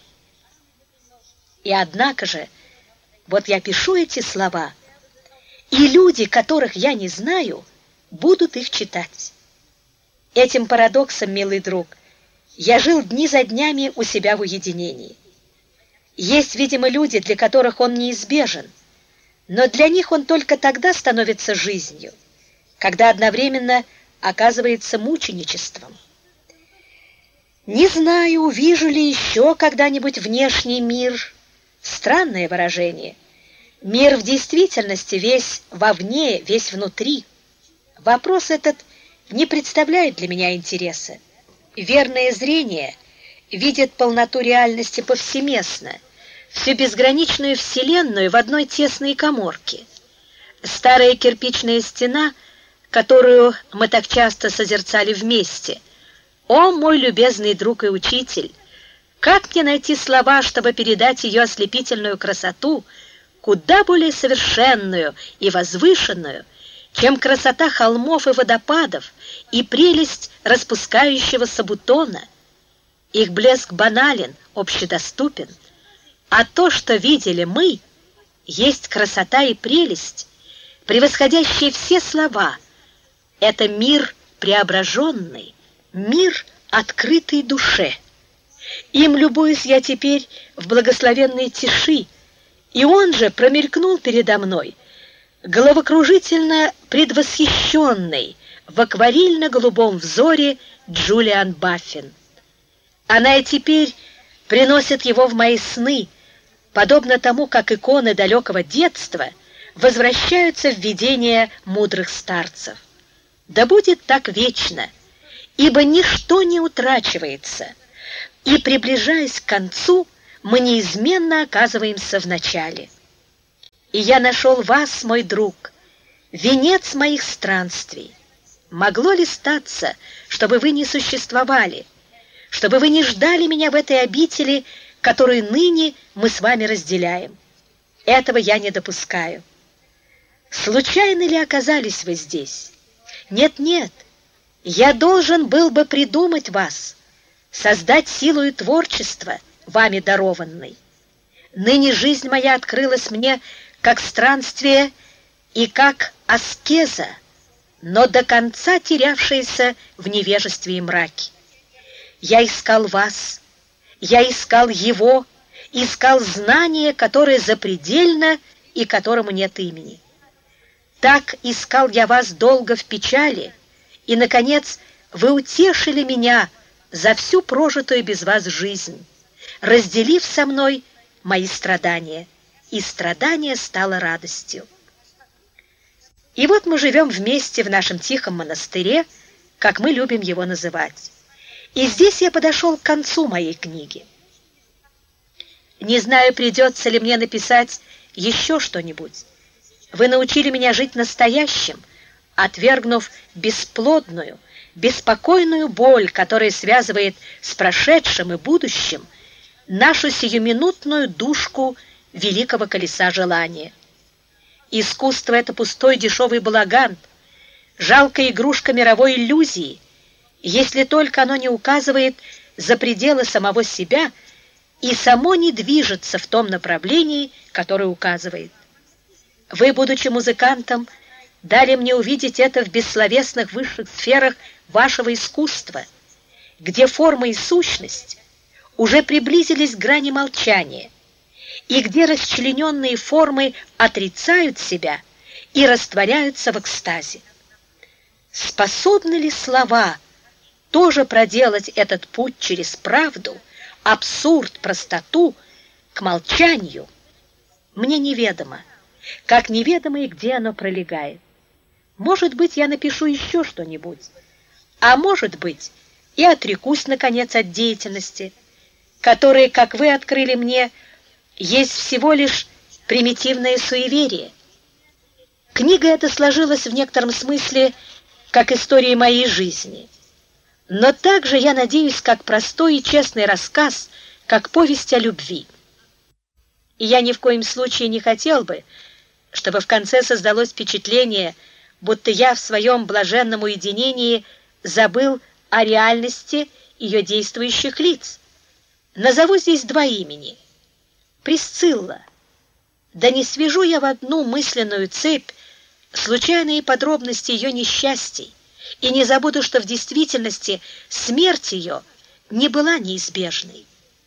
И однако же, вот я пишу эти слова, и люди, которых я не знаю, будут их читать. Этим парадоксом, милый друг, я жил дни за днями у себя в уединении. Есть, видимо, люди, для которых он неизбежен, но для них он только тогда становится жизнью, когда одновременно оказывается мученичеством. Не знаю, увижу ли еще когда-нибудь внешний мир. Странное выражение. Мир в действительности весь вовне, весь внутри. Вопрос этот не представляет для меня интереса. Верное зрение видит полноту реальности повсеместно, всю безграничную вселенную в одной тесной каморке. Старая кирпичная стена, которую мы так часто созерцали вместе. О, мой любезный друг и учитель! Как мне найти слова, чтобы передать ее ослепительную красоту, куда более совершенную и возвышенную, чем красота холмов и водопадов и прелесть распускающегося бутона? Их блеск банален, общедоступен, а то, что видели мы, есть красота и прелесть, превосходящие все слова. Это мир преображенный, мир, открытый душе. Им любуюсь я теперь в благословенной тиши, и он же промелькнул передо мной, головокружительно предвосхищенный в акварельно-голубом взоре Джулиан Баффин. Она и теперь приносит его в мои сны, подобно тому, как иконы далекого детства возвращаются в видения мудрых старцев. Да будет так вечно, ибо ничто не утрачивается, и, приближаясь к концу, мы неизменно оказываемся в начале. И я нашел вас, мой друг, венец моих странствий. Могло ли статься, чтобы вы не существовали, чтобы вы не ждали меня в этой обители, которую ныне мы с вами разделяем? Этого я не допускаю. Случайно ли оказались вы здесь? Нет, я должен был бы придумать вас. создать силою творчества, вами дарованной. Ныне жизнь моя открылась мне как странствие и как аскеза, но до конца терявшаяся в невежестве и мраке. Я искал вас, я искал его, искал знание, которое запредельно и которому нет имени. Так искал я вас долго в печали, и, наконец, вы утешили меня за всю прожитую без вас жизнь, разделив со мной мои страдания, и страдание стало радостью. И вот мы живем вместе в нашем тихом монастыре, как мы любим его называть. И здесь я подошел к концу моей книги. Не знаю, придется ли мне написать еще что-нибудь. Вы научили меня жить настоящим, отвергнув бесплодную, беспокойную боль, которая связывает с прошедшим и будущим нашу сиюминутную душку великого колеса желания. Искусство — это пустой дешевый балаган, жалкая игрушка мировой иллюзии, если только оно не указывает за пределы самого себя и само не движется в том направлении, которое указывает. Вы, будучи музыкантом, дали мне увидеть это в бессловесных высших сферах вашего искусства, где форма и сущность уже приблизились к грани молчания, и где расчлененные формы отрицают себя и растворяются в экстазе. Способны ли слова тоже проделать этот путь через правду, абсурд, простоту к молчанию? Мне неведомо, как неведомо и где оно пролегает. Может быть, я напишу еще что-нибудь, а может быть, и отрекусь, наконец, от деятельности, которая, как вы открыли мне, есть всего лишь примитивное суеверие. Книга эта сложилась в некотором смысле как история моей жизни, но также, я надеюсь, как простой и честный рассказ, как повесть о любви. И я ни в коем случае не хотел бы, чтобы в конце создалось впечатление, будто я в своем блаженном уединении забыл о реальности ее действующих лиц. Назову здесь два имени. Присцилла. Да не свяжу я в одну мысленную цепь случайные подробности ее несчастий, и не забуду, что в действительности смерть ее не была неизбежной.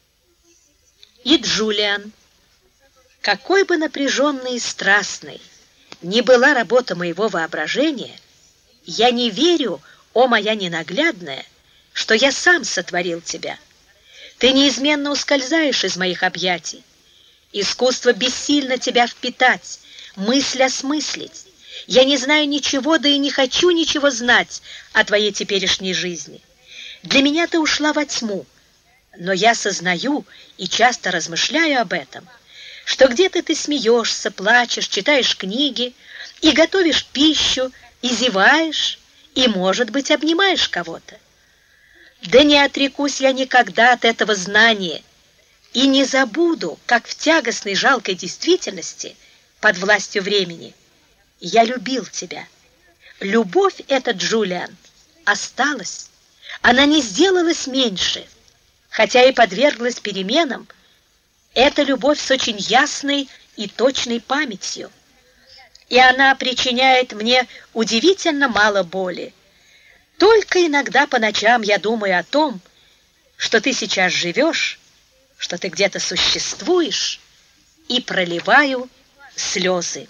И Джулиан. Какой бы напряженной и страстной ни была работа моего воображения, я не верю, о моя ненаглядная, что я сам сотворил тебя. Ты неизменно ускользаешь из моих объятий. Искусство бессильно тебя впитать, мысль осмыслить. Я не знаю ничего, да и не хочу ничего знать о твоей теперешней жизни. Для меня ты ушла во тьму, но я сознаю и часто размышляю об этом, что где-то ты смеешься, плачешь, читаешь книги и готовишь пищу, и зеваешь, и, может быть, обнимаешь кого-то. Да не отрекусь я никогда от этого знания и не забуду, как в тягостной жалкой действительности под властью времени я любил тебя. Любовь эта, Джулиан, осталась. Она не сделалась меньше, хотя и подверглась переменам. Это любовь с очень ясной и точной памятью, и она причиняет мне удивительно мало боли. Только иногда по ночам я думаю о том, что ты сейчас живешь, что ты где-то существуешь, и проливаю слезы.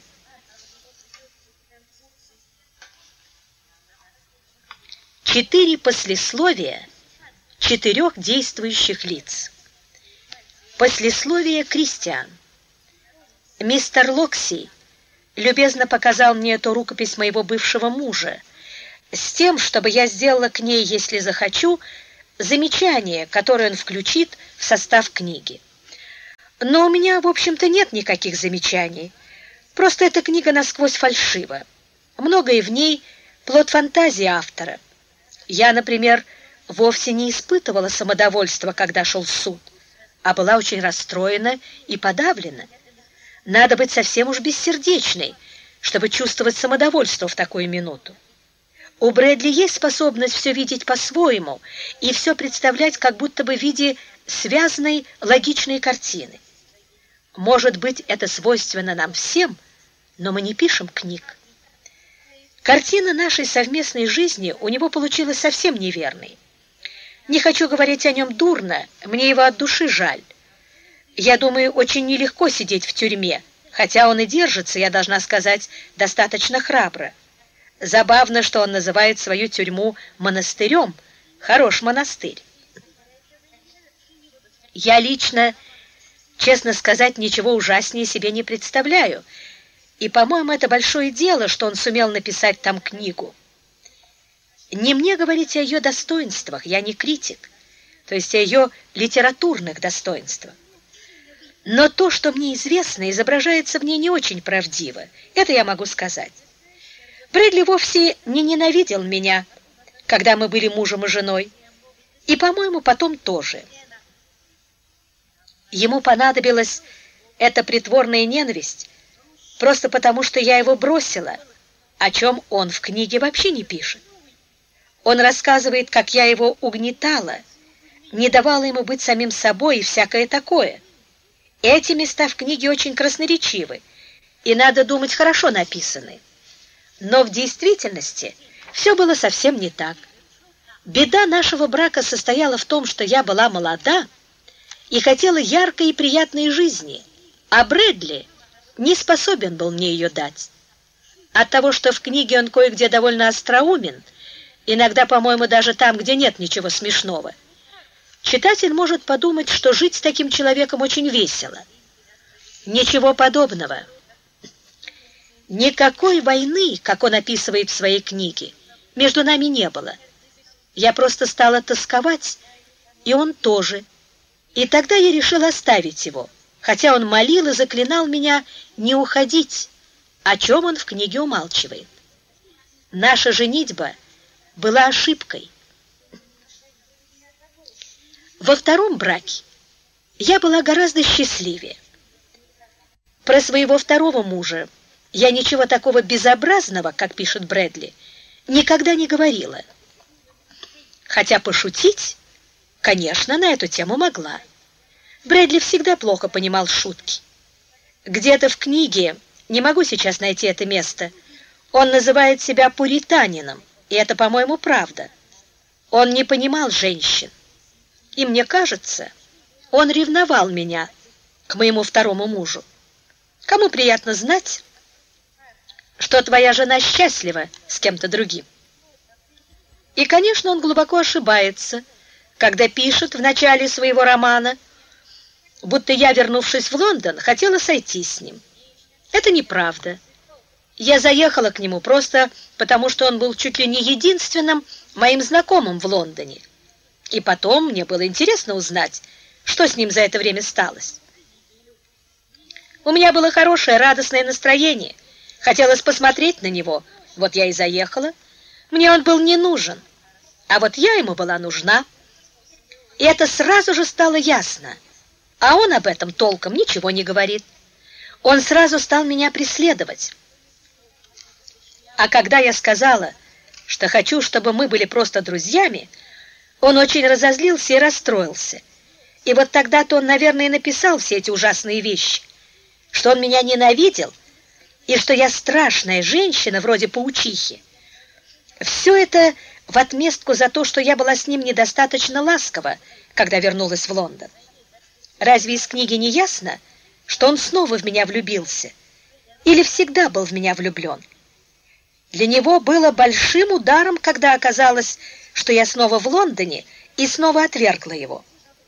Четыре послесловия 4 действующих лиц. Послесловие Кристиан. Мистер Локси любезно показал мне эту рукопись моего бывшего мужа, с тем, чтобы я сделала к ней, если захочу, замечание, которое он включит в состав книги. Но у меня, в общем-то, нет никаких замечаний. Просто эта книга насквозь фальшива. Многое в ней плод фантазии автора. Я, например, вовсе не испытывала самодовольства, когда шел суд, а была очень расстроена и подавлена. Надо быть совсем уж бессердечной, чтобы чувствовать самодовольство в такую минуту. У Брэдли есть способность все видеть по-своему и все представлять как будто бы в виде связанной логичной картины. Может быть, это свойственно нам всем, но мы не пишем книг. Картина нашей совместной жизни у него получилась совсем неверной. Не хочу говорить о нем дурно, мне его от души жаль. Я думаю, очень нелегко сидеть в тюрьме, хотя он и держится, я должна сказать, достаточно храбро. Забавно, что он называет свою тюрьму монастырем. Хорош монастырь. Я лично, честно сказать, ничего ужаснее себе не представляю, и, по-моему, это большое дело, что он сумел написать там книгу. Не мне говорить о ее достоинствах, я не критик, то есть о ее литературных достоинствах. Но то, что мне известно, изображается в ней не очень правдиво, это я могу сказать. Брэдли вовсе не ненавидел меня, когда мы были мужем и женой, и, по-моему, потом тоже. Ему понадобилась эта притворная ненависть просто потому, что я его бросила, о чем он в книге вообще не пишет. Он рассказывает, как я его угнетала, не давала ему быть самим собой и всякое такое. Эти места в книге очень красноречивы, и, надо думать, хорошо написаны. Но в действительности все было совсем не так. Беда нашего брака состояла в том, что я была молода и хотела яркой и приятной жизни, а Брэдли не способен был мне ее дать. От того, что в книге он кое-где довольно остроумен, иногда, по-моему, даже там, где нет ничего смешного, читатель может подумать, что жить с таким человеком очень весело. Ничего подобного. Никакой войны, как он описывает в своей книге, между нами не было. Я просто стала тосковать, и он тоже. И тогда я решила оставить его, хотя он молил и заклинал меня не уходить, о чем он в книге умалчивает. Наша женитьба была ошибкой. Во втором браке я была гораздо счастливее. Про своего второго мужа я ничего такого безобразного, как пишет Брэдли, никогда не говорила. Хотя пошутить, конечно, на эту тему могла. Брэдли всегда плохо понимал шутки. Где-то в книге, не могу сейчас найти это место, он называет себя пуританином, и это, по-моему, правда. Он не понимал женщин. И мне кажется, он ревновал меня к моему второму мужу. Кому приятно знать, что твоя жена счастлива с кем-то другим? И, конечно, он глубоко ошибается, когда пишет в начале своего романа, будто я, вернувшись в Лондон, хотела сойти с ним. Это неправда. Я заехала к нему просто потому, что он был чуть ли не единственным моим знакомым в Лондоне. И потом мне было интересно узнать, что с ним за это время сталось. У меня было хорошее, радостное настроение. Хотелось посмотреть на него. Вот я и заехала. Мне он был не нужен, а вот я ему была нужна. И это сразу же стало ясно. А он об этом толком ничего не говорит. Он сразу стал меня преследовать. А когда я сказала, что хочу, чтобы мы были просто друзьями, он очень разозлился и расстроился. И вот тогда-то он, наверное, и написал все эти ужасные вещи, что он меня ненавидел, и что я страшная женщина, вроде паучихи. Все это в отместку за то, что я была с ним недостаточно ласкова, когда вернулась в Лондон. Разве из книги не ясно, что он снова в меня влюбился? Или всегда был в меня влюблен? Для него было большим ударом, когда оказалось, что я снова в Лондоне и снова отвергла его.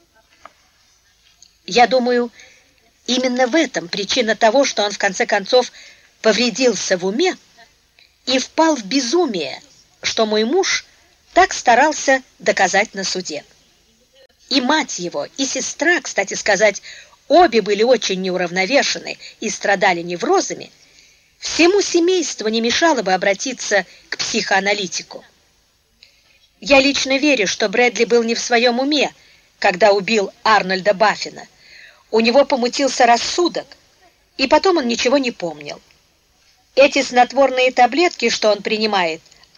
Я думаю, именно в этом причина того, что он в конце концов повредился в уме и впал в безумие, что мой муж так старался доказать на суде. И мать его, и сестра, кстати сказать, обе были очень неуравновешены и страдали неврозами, всему семейству не мешало бы обратиться к психоаналитику. Я лично верю, что Брэдли был не в своем уме, когда убил Арнольда Баффина. У него помутился рассудок, и потом он ничего не помнил. Эти снотворные таблетки, что он принимает,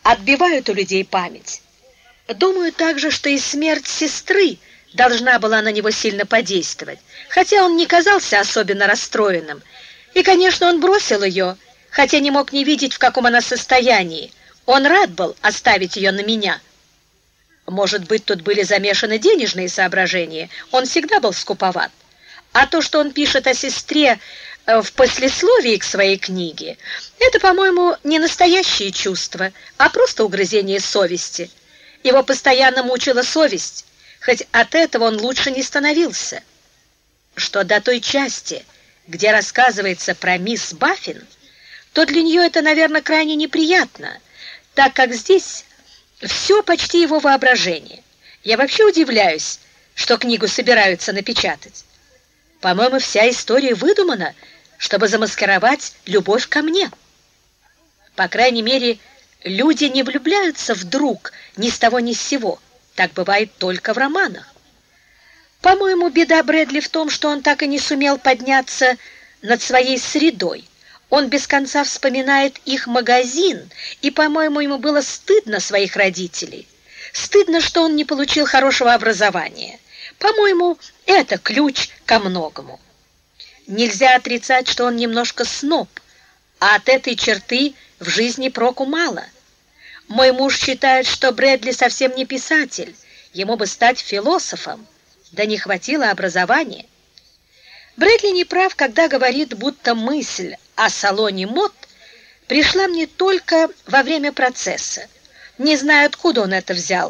отбивают у людей память. Думаю также, что и смерть сестры должна была на него сильно подействовать, хотя он не казался особенно расстроенным. И, конечно, он бросил ее, хотя не мог не видеть, в каком она состоянии. Он рад был оставить ее на меня. Может быть, тут были замешаны денежные соображения, он всегда был скуповат. А то, что он пишет о сестре в послесловии к своей книге, это, по-моему, не настоящее чувство, а просто угрызение совести. Его постоянно мучила совесть, хоть от этого он лучше не становился. Что до той части, где рассказывается про мисс Баффин, то для нее это, наверное, крайне неприятно, так как здесь все почти его воображение. Я вообще удивляюсь, что книгу собираются напечатать. По-моему, вся история выдумана, чтобы замаскировать любовь ко мне. По крайней мере, люди не влюбляются вдруг ни с того ни с сего. Так бывает только в романах. По-моему, беда Брэдли в том, что он так и не сумел подняться над своей средой. Он без конца вспоминает их магазин, и, по-моему, ему было стыдно своих родителей. Стыдно, что он не получил хорошего образования. По-моему, это ключ ко многому. Нельзя отрицать, что он немножко сноб, а от этой черты в жизни проку мало. Мой муж считает, что Брэдли совсем не писатель, ему бы стать философом, да не хватило образования. Брэдли не прав, когда говорит, будто мысль о салоне мод пришла мне только во время процесса. Не знаю, откуда он это взял.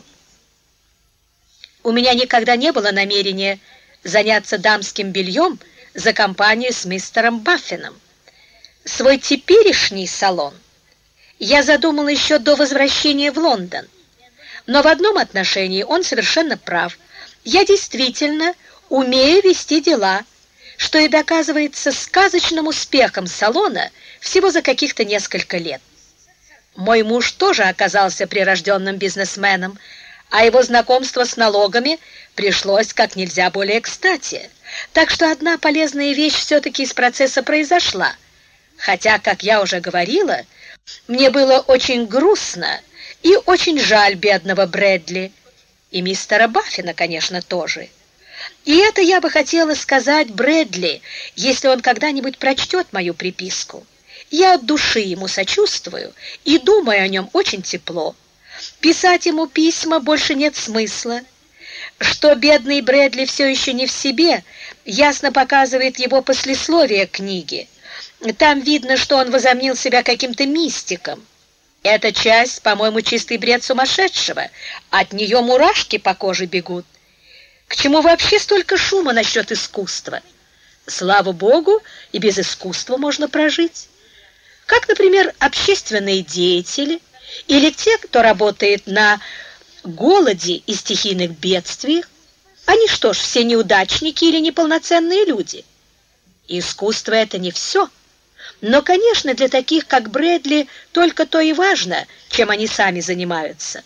У меня никогда не было намерения заняться дамским бельем за компанию с мистером Баффином. Свой теперешний салон я задумал еще до возвращения в Лондон. Но в одном отношении он совершенно прав. Я действительно умею вести дела, что и доказывается сказочным успехом салона всего за каких-то несколько лет. Мой муж тоже оказался прирожденным бизнесменом, а его знакомство с налогами пришлось как нельзя более кстати. Так что одна полезная вещь все-таки из процесса произошла. Хотя, как я уже говорила, мне было очень грустно и очень жаль бедного Брэдли, и мистера Баффина, конечно, тоже. И это я бы хотела сказать Брэдли, если он когда-нибудь прочтет мою приписку. Я от души ему сочувствую и думаю о нем очень тепло. Писать ему письма больше нет смысла. Что бедный Брэдли все еще не в себе, ясно показывает его послесловие книги. Там видно, что он возомнил себя каким-то мистиком. Эта часть, по-моему, чистый бред сумасшедшего. От нее мурашки по коже бегут. К чему вообще столько шума насчет искусства? Слава Богу, и без искусства можно прожить. Как, например, общественные деятели или те, кто работает на голоде и стихийных бедствиях. Они что ж, все неудачники или неполноценные люди? Искусство — это не все. Но, конечно, для таких, как Брэдли, только то и важно, чем они сами занимаются.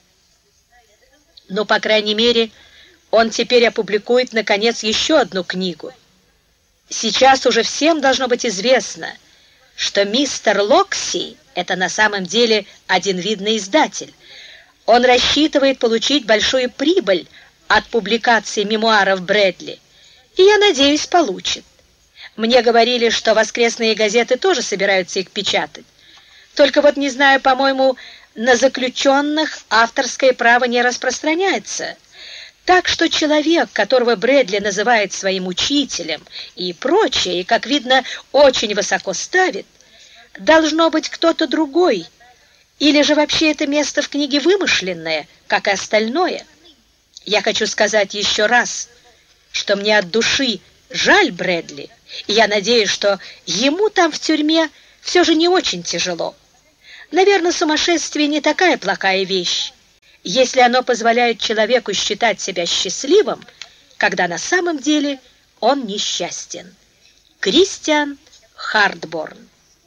Но, по крайней мере, он теперь опубликует, наконец, еще одну книгу. Сейчас уже всем должно быть известно, что мистер Локси — это на самом деле один видный издатель. Он рассчитывает получить большую прибыль от публикации мемуаров Брэдли, и, я надеюсь, получит. Мне говорили, что воскресные газеты тоже собираются их печатать. Только вот не знаю, по-моему, на заключенных авторское право не распространяется. Так что человек, которого Брэдли называет своим учителем и прочее, и, как видно, очень высоко ставит, должно быть кто-то другой, или же вообще это место в книге вымышленное, как и остальное. Я хочу сказать еще раз, что мне от души жаль Брэдли, и я надеюсь, что ему там в тюрьме все же не очень тяжело. Наверное, сумасшествие не такая плохая вещь, если оно позволяет человеку считать себя счастливым, когда на самом деле он несчастен. Кристиан Хардборн.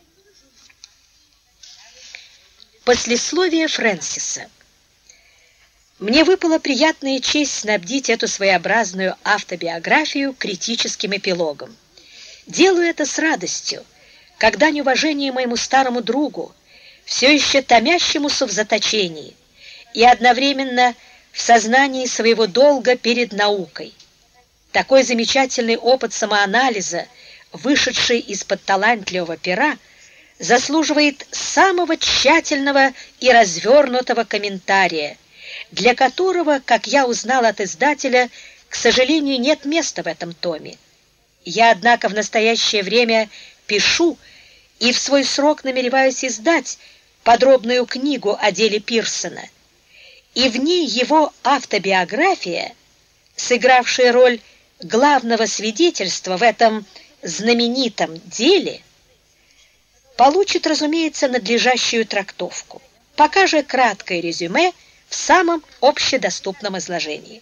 Послесловие Фрэнсиса. Мне выпала приятная честь снабдить эту своеобразную автобиографию критическим эпилогом. Делаю это с радостью, когда неуважение моему старому другу, все еще томящемуся в заточении и одновременно в сознании своего долга перед наукой. Такой замечательный опыт самоанализа, вышедший из-под талантливого пера, заслуживает самого тщательного и развернутого комментария, для которого, как я узнал от издателя, к сожалению, нет места в этом томе. Я, однако, в настоящее время пишу и в свой срок намереваюсь издать подробную книгу о деле Пирсона, и в ней его автобиография, сыгравшая роль главного свидетельства в этом знаменитом деле, получит, разумеется, надлежащую трактовку. Пока же краткое резюме в самом общедоступном изложении.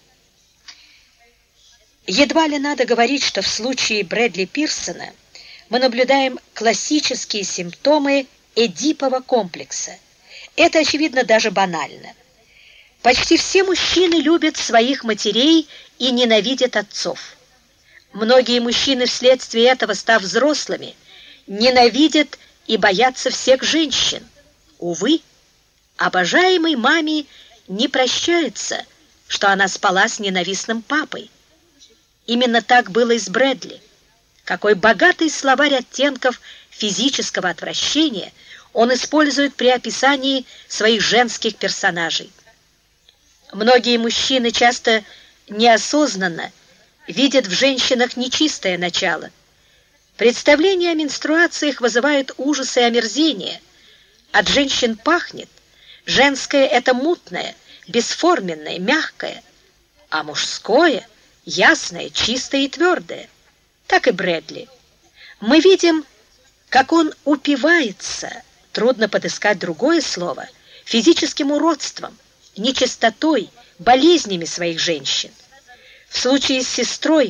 Едва ли надо говорить, что в случае Брэдли Пирсона мы наблюдаем классические симптомы Эдипова комплекса. Это, очевидно, даже банально. Почти все мужчины любят своих матерей и ненавидят отцов. Многие мужчины вследствие этого, став взрослыми, ненавидят и боятся всех женщин. Увы, обожаемой маме не прощается, что она спала с ненавистным папой. Именно так было и с Брэдли. Какой богатый словарь оттенков физического отвращения он использует при описании своих женских персонажей. Многие мужчины часто неосознанно видят в женщинах нечистое начало. Представления о менструациях вызывают ужас и омерзение. От женщин пахнет. Женское — это мутное, бесформенное, мягкое, а мужское — ясное, чистое и твердое. Так и Брэдли. Мы видим, как он упивается, трудно подыскать другое слово, физическим уродством, нечистотой, болезнями своих женщин. В случае с сестрой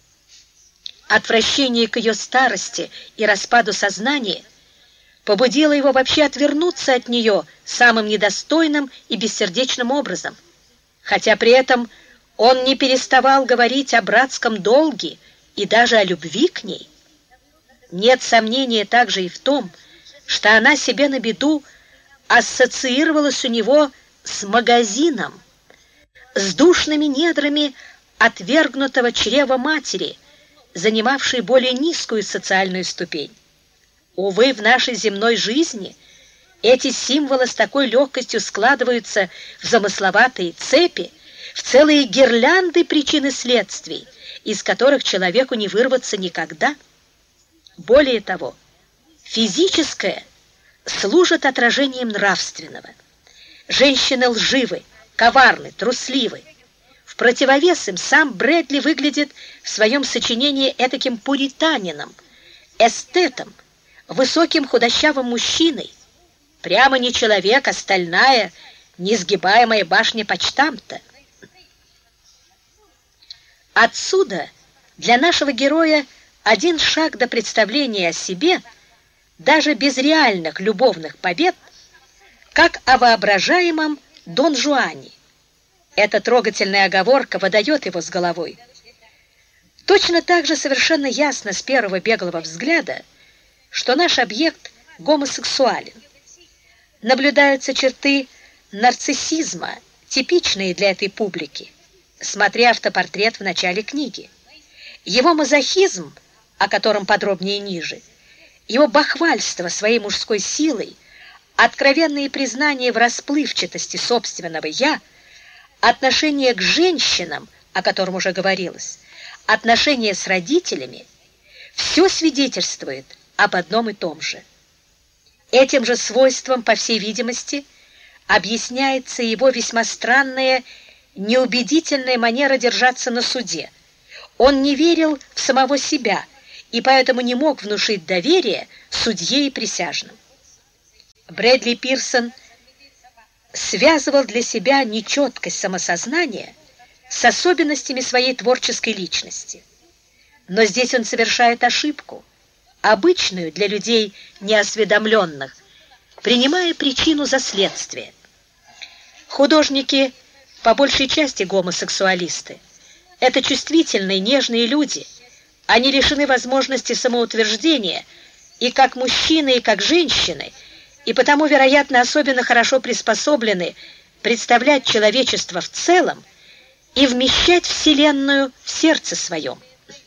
отвращение к ее старости и распаду сознания побудило его вообще отвернуться от нее самым недостойным и бессердечным образом, хотя при этом он не переставал говорить о братском долге и даже о любви к ней. Нет сомнения также и в том, что она себе на беду ассоциировалась у него с магазином, с душными недрами отвергнутого чрева матери, занимавшей более низкую социальную ступень. Увы, в нашей земной жизни эти символы с такой легкостью складываются в замысловатые цепи, в целые гирлянды причин и следствий, из которых человеку не вырваться никогда. Более того, физическое служит отражением нравственного. Женщины лживы, коварны, трусливы. В противовес им сам Брэдли выглядит в своем сочинении этаким пуританином, эстетом, высоким худощавым мужчиной, прямо не человек, а стальная, несгибаемая башня почтамта. Отсюда для нашего героя один шаг до представления о себе, даже без реальных любовных побед, как о воображаемом Дон Жуане. Эта трогательная оговорка выдает его с головой. Точно так же совершенно ясно с первого беглого взгляда, что наш объект гомосексуален. Наблюдаются черты нарциссизма, типичные для этой публики. Смотри автопортрет в начале книги. Его мазохизм, о котором подробнее ниже, его бахвальство своей мужской силой, откровенные признания в расплывчатости собственного «я», отношение к женщинам, о котором уже говорилось, отношения с родителями – все свидетельствует об одном и том же. Этим же свойством, по всей видимости, объясняется его весьма странная, неубедительная манера держаться на суде. Он не верил в самого себя и поэтому не мог внушить доверие судье и присяжным. Брэдли Пирсон связывал для себя нечеткость самосознания с особенностями своей творческой личности. Но здесь он совершает ошибку, обычную для людей неосведомленных, принимая причину за следствие. Художники, по большей части гомосексуалисты, это чувствительные, нежные люди. Они лишены возможности самоутверждения и как мужчины, и как женщины и потому, вероятно, особенно хорошо приспособлены представлять человечество в целом и вмещать Вселенную в сердце своем.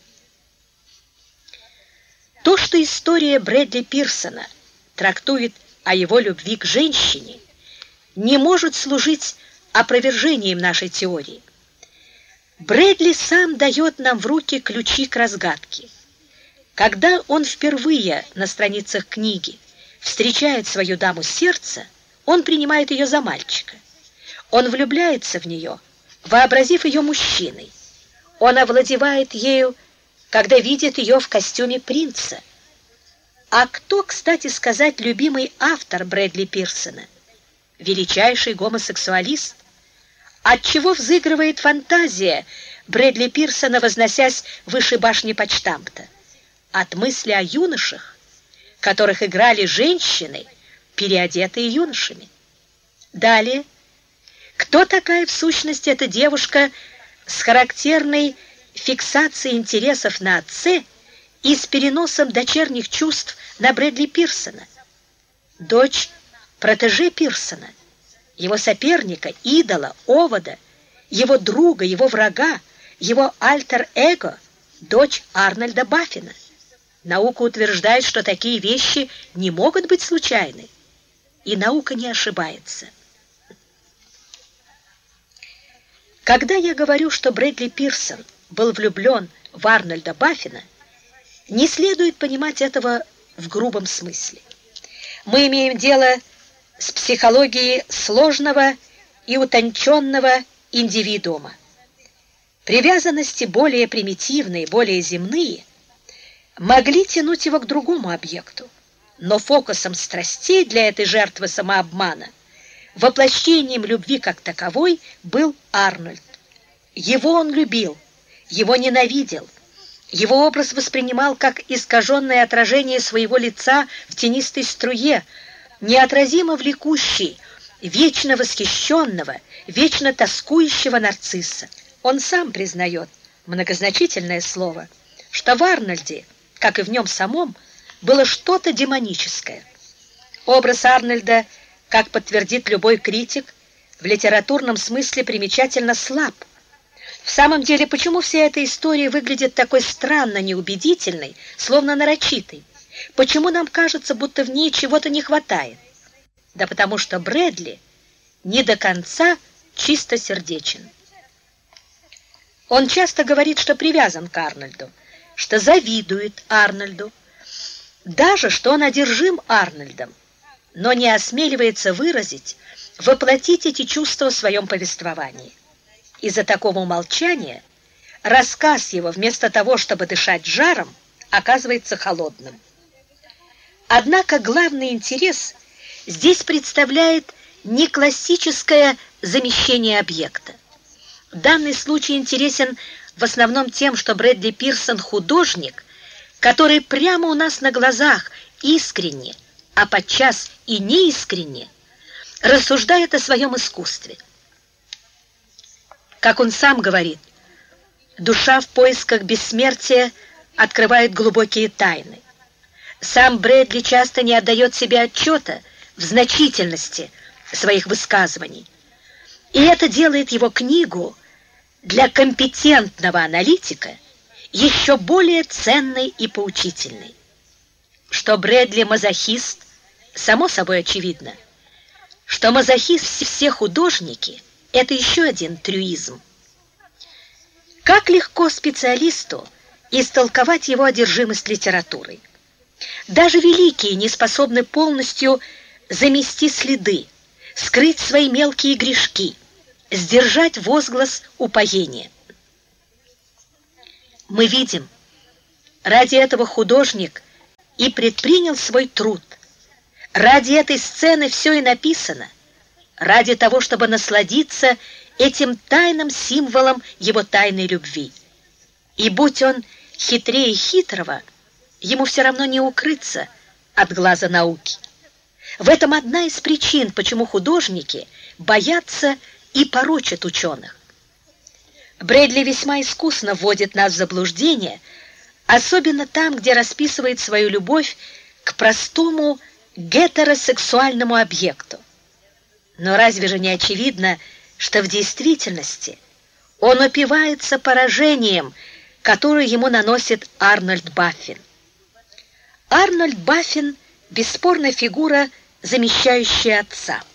То, что история Брэдли Пирсона трактует о его любви к женщине, не может служить опровержением нашей теории. Брэдли сам дает нам в руки ключи к разгадке. Когда он впервые на страницах книги встречает свою даму сердца, он принимает ее за мальчика. Он влюбляется в нее, вообразив ее мужчиной. Он овладевает ею, когда видит ее в костюме принца. А кто, кстати сказать, любимый автор Брэдли Пирсона? Величайший гомосексуалист. Отчего взыгрывает фантазия Брэдли Пирсона, возносясь выше башни почтамта? От мысли о юношах, которых играли женщины, переодетые юношами. Далее, кто такая в сущности эта девушка с характерной фиксацией интересов на отце и с переносом дочерних чувств на Брэдли Пирсона? Дочь протеже Пирсона, его соперника, идола, овода, его друга, его врага, его альтер-эго, дочь Арнольда Баффина. Наука утверждает, что такие вещи не могут быть случайны, и наука не ошибается. Когда я говорю, что Брэдли Пирсон был влюблен в Арнольда Баффина, не следует понимать этого в грубом смысле. Мы имеем дело с психологией сложного и утонченного индивидуума. Привязанности более примитивные, более земные могли тянуть его к другому объекту, но фокусом страстей для этой жертвы самообмана, воплощением любви как таковой, был Арнольд. Его он любил, его ненавидел, его образ воспринимал как искаженное отражение своего лица в тенистой струе, неотразимо влекущий, вечно восхищенного, вечно тоскующего нарцисса. Он сам признает, многозначительное слово, что в Арнольде, как и в нем самом, было что-то демоническое. Образ Арнольда, как подтвердит любой критик, в литературном смысле примечательно слаб. В самом деле, почему вся эта история выглядит такой странно неубедительной, словно нарочитой? Почему нам кажется, будто в ней чего-то не хватает? Да потому что Брэдли не до конца чистосердечен. Он часто говорит, что привязан к Арнольду, что завидует Арнольду, даже что он одержим Арнольдом, но не осмеливается выразить, воплотить эти чувства в своем повествовании. Из-за такого умолчания рассказ его, вместо того, чтобы дышать жаром, оказывается холодным. Однако главный интерес здесь представляет не классическое замещение объекта. Данный случай интересен в основном тем, что Брэдли Пирсон художник, который прямо у нас на глазах искренне, а подчас и неискренне, рассуждает о своем искусстве. Как он сам говорит, душа в поисках бессмертия открывает глубокие тайны. Сам Брэдли часто не отдает себе отчета в значительности своих высказываний, и это делает его книгу для компетентного аналитика еще более ценной и поучительной. Что Брэдли мазохист, само собой очевидно. Что мазохист все художники – это еще один трюизм. Как легко специалисту истолковать его одержимость литературой. Даже великие не способны полностью замести следы, скрыть свои мелкие грешки, сдержать возглас упоения. Мы видим, ради этого художник и предпринял свой труд. Ради этой сцены все и написано, ради того, чтобы насладиться этим тайным символом его тайной любви. И будь он хитрее хитрого, ему все равно не укрыться от глаза науки. В этом одна из причин, почему художники боятся и порочат ученых. Брэдли весьма искусно вводит нас в заблуждение, особенно там, где расписывает свою любовь к простому гетеросексуальному объекту. Но разве же не очевидно, что в действительности он упивается поражением, которое ему наносит Арнольд Баффин? Арнольд Баффин – бесспорная фигура, замещающая отца.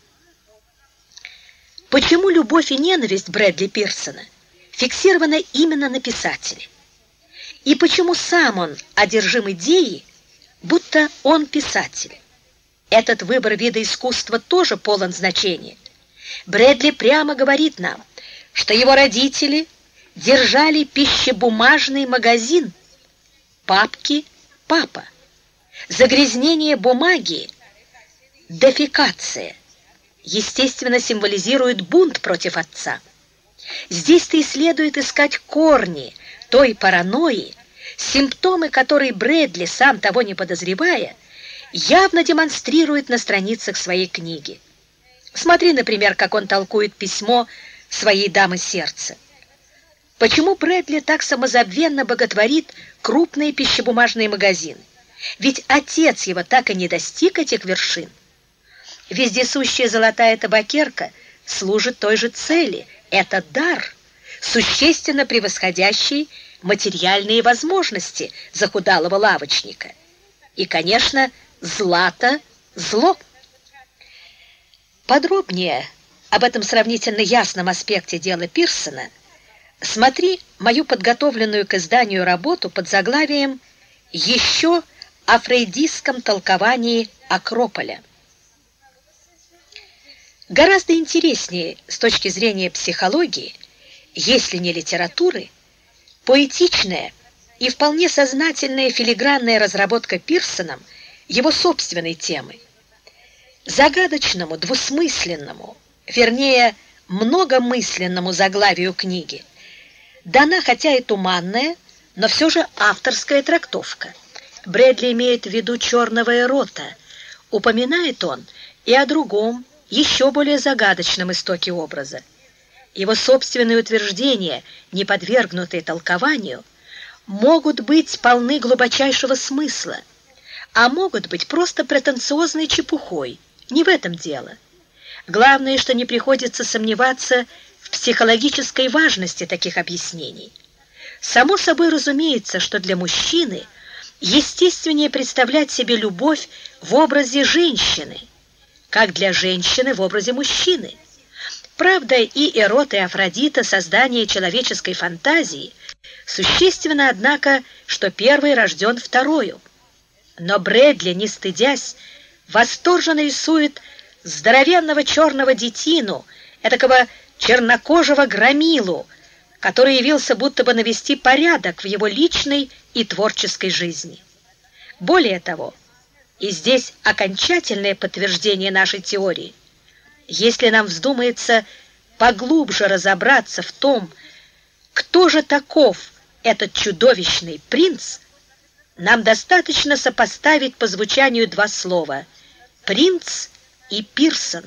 Почему любовь и ненависть Брэдли Пирсона фиксированы именно на писателе? И почему сам он одержим идеей, будто он писатель? Этот выбор вида искусства тоже полон значения. Брэдли прямо говорит нам, что его родители держали пищебумажный магазин «Папки папа». Загрязнение бумаги, дефекация, естественно, символизирует бунт против отца. Здесь-то и следует искать корни той паранойи, симптомы которой Брэдли, сам того не подозревая, явно демонстрирует на страницах своей книги. Смотри, например, как он толкует письмо своей дамы сердца. Почему Брэдли так самозабвенно боготворит крупные пищебумажные магазины? Ведь отец его так и не достиг этих вершин. Вездесущая золотая табакерка служит той же цели. Это дар, существенно превосходящий материальные возможности захудалого лавочника. И, конечно, злато – зло. Подробнее об этом сравнительно ясном аспекте дела Пирсона смотри мою подготовленную к изданию работу под заглавием «Еще о фрейдистском толковании Акрополя». Гораздо интереснее с точки зрения психологии, если не литературы, поэтичная и вполне сознательная филигранная разработка Пирсоном его собственной темы. Загадочному, двусмысленному, вернее, многомысленному заглавию книги дана хотя и туманная, но все же авторская трактовка. Брэдли имеет в виду черного эрота. Упоминает он и о другом, еще более загадочном истоке образа. Его собственные утверждения, не подвергнутые толкованию, могут быть полны глубочайшего смысла, а могут быть просто претенциозной чепухой. Не в этом дело. Главное, что не приходится сомневаться в психологической важности таких объяснений. Само собой разумеется, что для мужчины естественнее представлять себе любовь в образе женщины, как для женщины в образе мужчины. Правда, и Эрот, и Афродита – создание человеческой фантазии. Существенно, однако, что первый рожден второю. Но Брэдли, не стыдясь, восторженно рисует здоровенного черного детину, этакого чернокожего громилу, который явился будто бы навести порядок в его личной и творческой жизни. Более того, и здесь окончательное подтверждение нашей теории, если нам вздумается поглубже разобраться в том, кто же таков этот чудовищный принц, нам достаточно сопоставить по звучанию два слова «принц» и «Пирсон».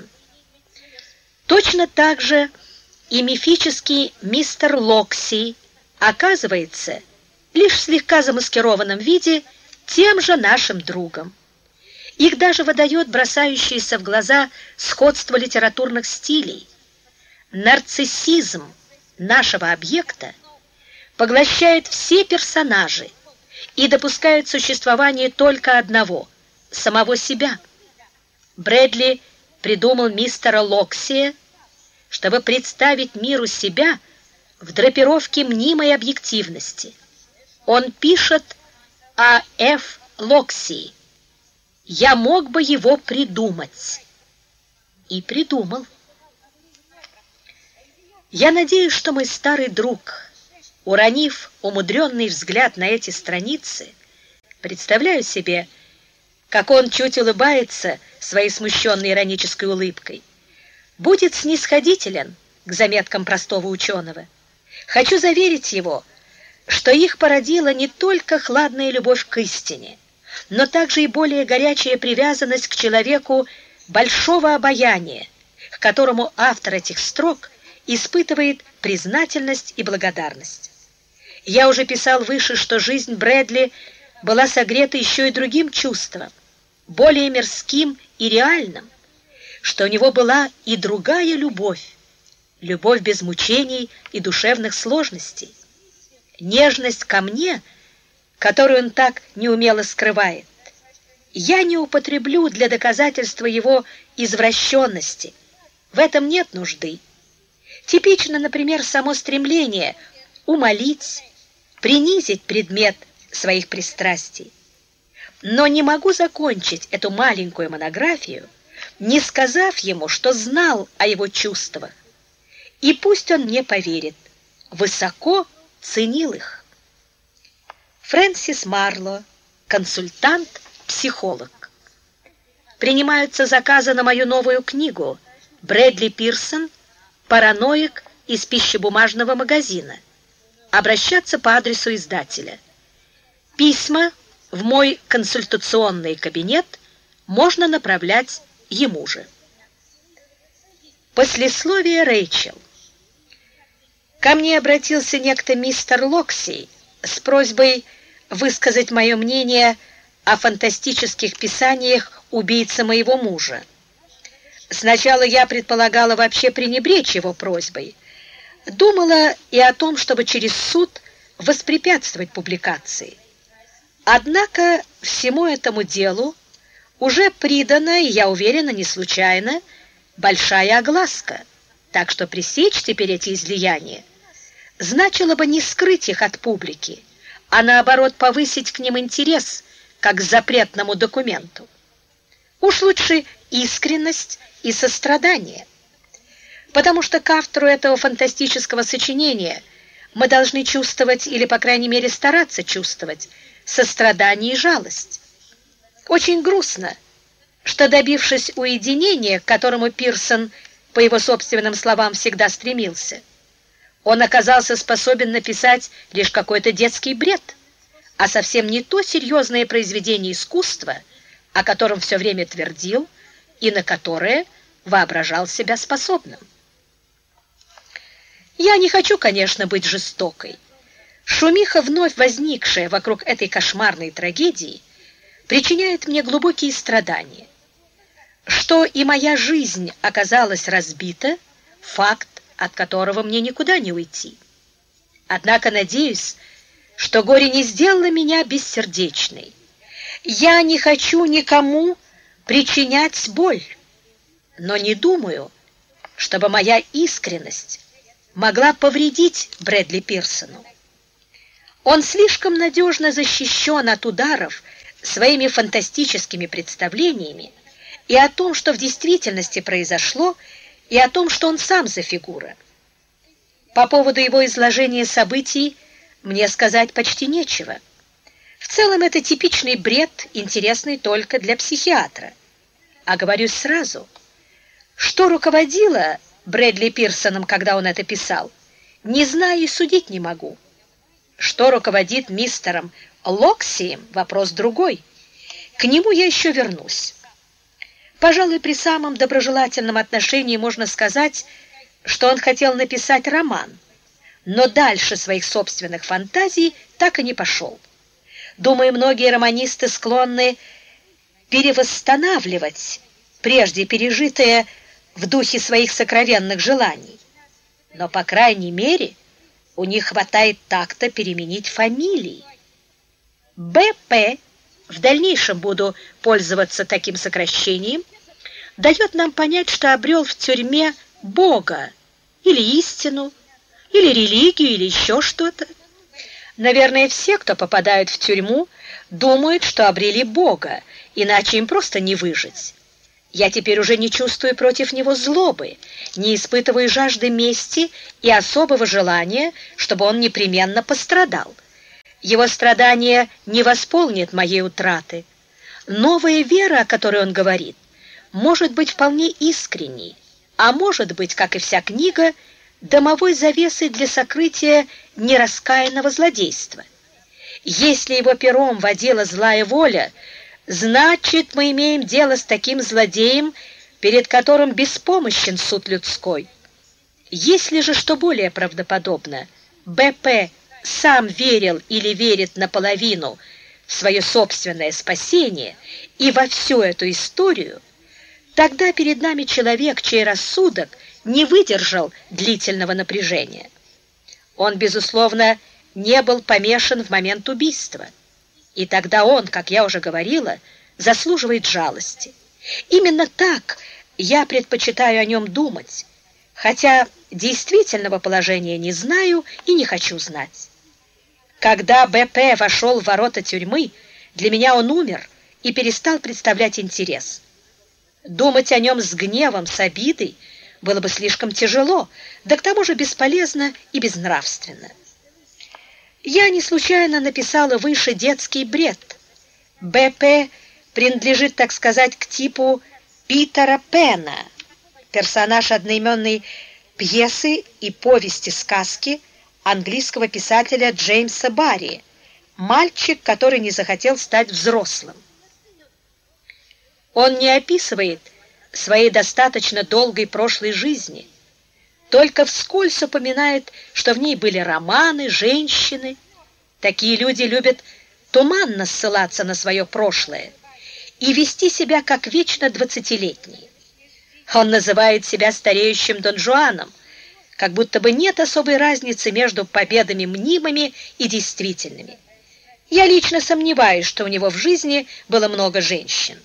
Точно так же и мифический мистер Локси оказывается лишь в слегка замаскированном виде тем же нашим другом. Их даже выдает бросающееся в глаза сходство литературных стилей. Нарциссизм нашего объекта поглощает все персонажи и допускает существование только одного – самого себя. Брэдли придумал мистера Локсия, чтобы представить миру себя в драпировке мнимой объективности. Он пишет о Ф. Локсии. «Я мог бы его придумать». И придумал. Я надеюсь, что мой старый друг, уронив умудренный взгляд на эти страницы, представляю себе, как он чуть улыбается своей смущенной иронической улыбкой, будет снисходителен к заметкам простого ученого. Хочу заверить его, что их породила не только хладная любовь к истине, но также и более горячая привязанность к человеку большого обаяния, к которому автор этих строк испытывает признательность и благодарность. Я уже писал выше, что жизнь Брэдли была согрета еще и другим чувством. более мирским и реальным, что у него была и другая любовь, любовь без мучений и душевных сложностей, нежность ко мне, которую он так неумело скрывает. Я не употреблю для доказательства его извращенности. В этом нет нужды. Типично, например, само стремление умолить, принизить предмет своих пристрастий. Но не могу закончить эту маленькую монографию, не сказав ему, что знал о его чувствах. И пусть он мне поверит, высоко ценил их. Фрэнсис Марло, консультант-психолог. Принимаются заказы на мою новую книгу «Брэдли Пирсон. Параноик из пищебумажного магазина». Обращаться по адресу издателя. Письма в мой консультационный кабинет можно направлять ему же. Послесловие Рэйчел. Ко мне обратился некто мистер Локси с просьбой высказать мое мнение о фантастических писаниях убийцы моего мужа. Сначала я предполагала вообще пренебречь его просьбой. Думала и о том, чтобы через суд воспрепятствовать публикации. Однако всему этому делу уже придана, и я уверена, не случайно, большая огласка, так что пресечь теперь эти излияния значило бы не скрыть их от публики, а наоборот повысить к ним интерес, как к запретному документу. Уж лучше искренность и сострадание, потому что к автору этого фантастического сочинения мы должны чувствовать, или, по крайней мере, стараться чувствовать, сострадание и жалость. Очень грустно, что, добившись уединения, к которому Пирсон, по его собственным словам, всегда стремился, он оказался способен написать лишь какой-то детский бред, а совсем не то серьезное произведение искусства, о котором все время твердил и на которое воображал себя способным. Я не хочу, конечно, быть жестокой. Шумиха, вновь возникшая вокруг этой кошмарной трагедии, причиняет мне глубокие страдания. Что и моя жизнь оказалась разбита, факт, от которого мне никуда не уйти. Однако надеюсь, что горе не сделало меня бессердечной. Я не хочу никому причинять боль, но не думаю, чтобы моя искренность могла повредить Брэдли Пирсону. Он слишком надежно защищен от ударов своими фантастическими представлениями и о том, что в действительности произошло, и о том, что он сам за фигура. По поводу его изложения событий мне сказать почти нечего. В целом это типичный бред, интересный только для психиатра. А говорю сразу, что руководило Брэдли Пирсоном, когда он это писал, не знаю и судить не могу. Что руководит мистером Локсием, вопрос другой. К нему я еще вернусь. Пожалуй, при самом доброжелательном отношении можно сказать, что он хотел написать роман, но дальше своих собственных фантазий так и не пошел. Думаю, многие романисты склонны перевосстанавливать прежде пережитое в духе своих сокровенных желаний. Но, по крайней мере, у них хватает такта переменить фамилии. Б.П., в дальнейшем буду пользоваться таким сокращением, дает нам понять, что обрел в тюрьме Бога, или истину, или религию, или еще что-то. Наверное, все, кто попадают в тюрьму, думают, что обрели Бога, иначе им просто не выжить. Я теперь уже не чувствую против него злобы, не испытываю жажды мести и особого желания, чтобы он непременно пострадал. Его страдания не восполнят моей утраты. Новая вера, о которой он говорит, может быть вполне искренней, а может быть, как и вся книга, дымовой завесой для сокрытия нераскаянного злодейства. Если его пером водила злая воля, значит, мы имеем дело с таким злодеем, перед которым беспомощен суд людской. Если же, что более правдоподобно, Б.П. сам верил или верит наполовину в свое собственное спасение и во всю эту историю, тогда перед нами человек, чей рассудок не выдержал длительного напряжения. Он, безусловно, не был помешан в момент убийства. И тогда он, как я уже говорила, заслуживает жалости. Именно так я предпочитаю о нем думать, хотя действительного положения не знаю и не хочу знать. Когда Б.П. вошел в ворота тюрьмы, для меня он умер и перестал представлять интерес. Думать о нем с гневом, с обидой было бы слишком тяжело, да к тому же бесполезно и безнравственно. Я не случайно написала выше детский бред. Б.П. принадлежит, так сказать, к типу Питера Пэна, персонаж одноименной пьесы и повести-сказки английского писателя Джеймса Барри, мальчик, который не захотел стать взрослым. Он не описывает своей достаточно долгой прошлой жизни, только вскользь упоминает, что в ней были романы, женщины. Такие люди любят туманно ссылаться на свое прошлое и вести себя как вечно 20-летние. Он называет себя стареющим Дон Жуаном, как будто бы нет особой разницы между победами мнимыми и действительными. Я лично сомневаюсь, что у него в жизни было много женщин.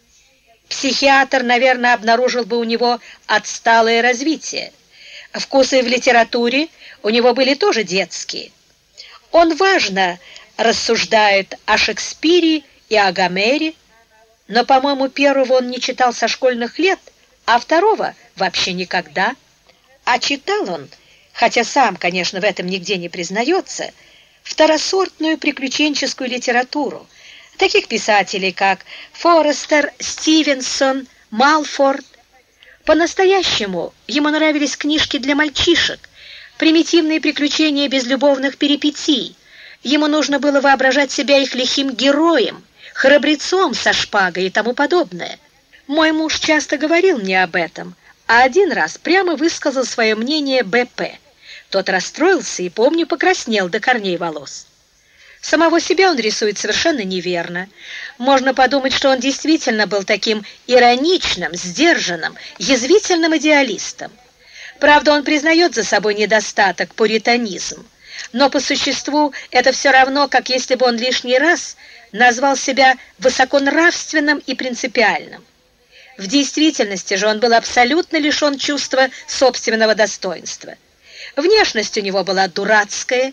Психиатр, наверное, обнаружил бы у него отсталое развитие. Вкусы в литературе у него были тоже детские. Он важно рассуждает о Шекспире и о Гомере, но, по-моему, первого он не читал со школьных лет, а второго вообще никогда. А читал он, хотя сам, конечно, в этом нигде не признается, второсортную приключенческую литературу, таких писателей, как Форестер, Стивенсон, Малфорд. По-настоящему ему нравились книжки для мальчишек, примитивные приключения без любовных перипетий. Ему нужно было воображать себя их лихим героем, храбрецом со шпагой и тому подобное. Мой муж часто говорил мне об этом, а один раз прямо высказал свое мнение Б.П. Тот расстроился и, помню, покраснел до корней волос. Самого себя он рисует совершенно неверно. Можно подумать, что он действительно был таким ироничным, сдержанным, язвительным идеалистом. Правда, он признает за собой недостаток, пуританизм, но по существу это все равно, как если бы он лишний раз назвал себя высоконравственным и принципиальным. В действительности же он был абсолютно лишен чувства собственного достоинства. Внешность у него была дурацкая.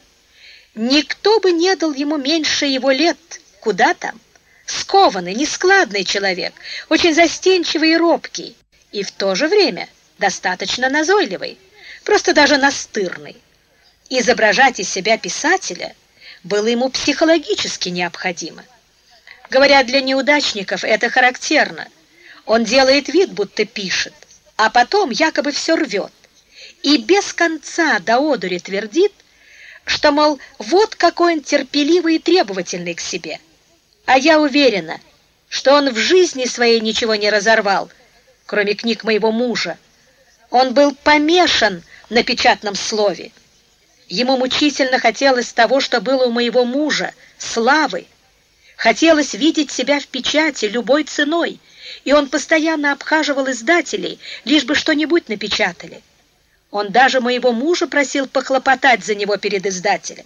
Никто бы не дал ему меньше его лет. Куда там? Скованный, нескладный человек, очень застенчивый и робкий, и в то же время достаточно назойливый, просто даже настырный. Изображать из себя писателя было ему психологически необходимо. Говорят, для неудачников это характерно. Он делает вид, будто пишет, а потом якобы все рвет. И без конца до одури твердит, что, мол, вот какой он терпеливый и требовательный к себе. А я уверена, что он в жизни своей ничего не разорвал, кроме книг моего мужа. Он был помешан на печатном слове. Ему мучительно хотелось того, что было у моего мужа, славы. Хотелось видеть себя в печати любой ценой, и он постоянно обхаживал издателей, лишь бы что-нибудь напечатали. Он даже моего мужа просил похлопотать за него перед издателем.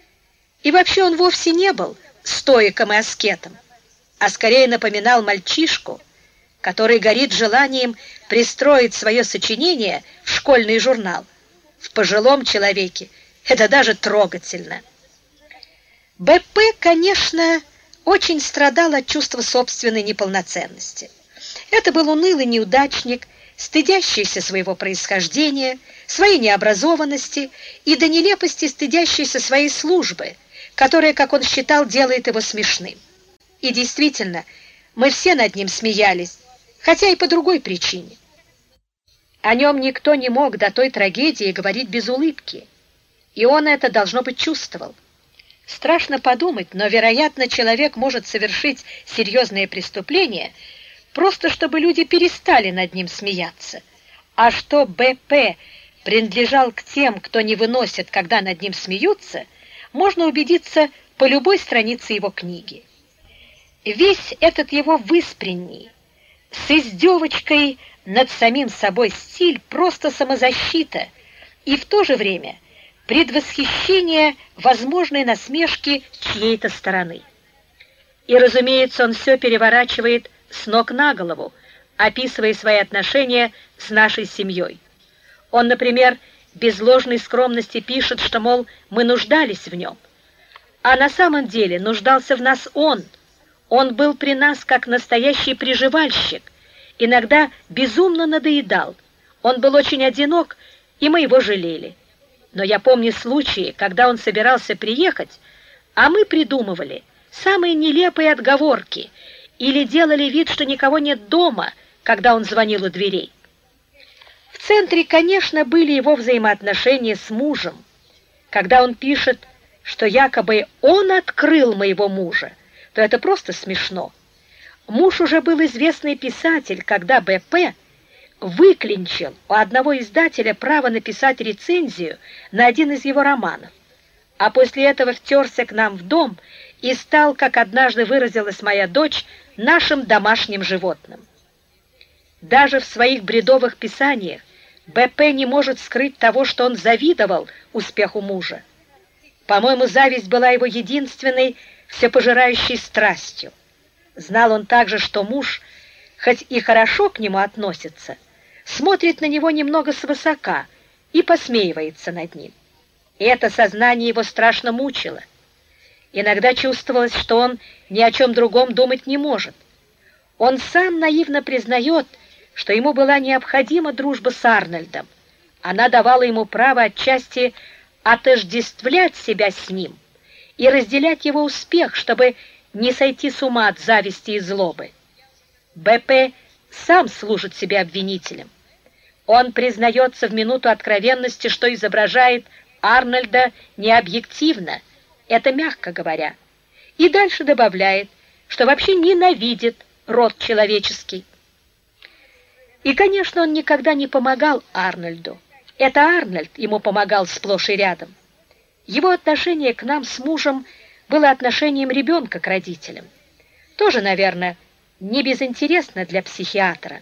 И вообще он вовсе не был стоиком и аскетом, а скорее напоминал мальчишку, который горит желанием пристроить свое сочинение в школьный журнал. В пожилом человеке это даже трогательно. Б.П., конечно, очень страдал от чувства собственной неполноценности. Это был унылый неудачник, стыдящийся своего происхождения, своей необразованности и до нелепости стыдящийся своей службы, которая, как он считал, делает его смешным. И действительно, мы все над ним смеялись, хотя и по другой причине. О нем никто не мог до той трагедии говорить без улыбки, и он это, должно быть, чувствовал. Страшно подумать, но, вероятно, человек может совершить серьезное преступление, просто чтобы люди перестали над ним смеяться. А что Б.П. принадлежал к тем, кто не выносит, когда над ним смеются, можно убедиться по любой странице его книги. Весь этот его выспренний, с издевочкой над самим собой стиль просто самозащита и в то же время предвосхищение возможной насмешки с чьей-то стороны. И, разумеется, он все переворачивает с ног на голову, описывая свои отношения с нашей семьей. Он, например, без ложной скромности пишет, что, мол, мы нуждались в нем. А на самом деле нуждался в нас он. Он был при нас как настоящий приживальщик, иногда безумно надоедал. Он был очень одинок, и мы его жалели. Но я помню случаи, когда он собирался приехать, а мы придумывали самые нелепые отговорки или делали вид, что никого нет дома, когда он звонил у дверей. В центре, конечно, были его взаимоотношения с мужем, когда он пишет, что якобы он открыл моего мужа, то это просто смешно. Муж уже был известный писатель, когда Б.П. выклинчил у одного издателя право написать рецензию на один из его романов, а после этого втерся к нам в дом и стал, как однажды выразилась моя дочь, нашим домашним животным. Даже в своих бредовых писаниях Б.П. не может скрыть того, что он завидовал успеху мужа. По-моему, зависть была его единственной всепожирающей страстью. Знал он также, что муж, хоть и хорошо к нему относится, смотрит на него немного свысока и посмеивается над ним. И это сознание его страшно мучило. Иногда чувствовалось, что он ни о чем другом думать не может. Он сам наивно признает, что ему была необходима дружба с Арнольдом. Она давала ему право отчасти отождествлять себя с ним и разделять его успех, чтобы не сойти с ума от зависти и злобы. Б.П. сам служит себе обвинителем. Он признается в минуту откровенности, что изображает Арнольда необъективно, это мягко говоря, и дальше добавляет, что вообще ненавидит род человеческий. И, конечно, он никогда не помогал Арнольду. Это Арнольд ему помогал сплошь и рядом. Его отношение к нам с мужем было отношением ребенка к родителям. Тоже, наверное, не безинтересно для психиатра.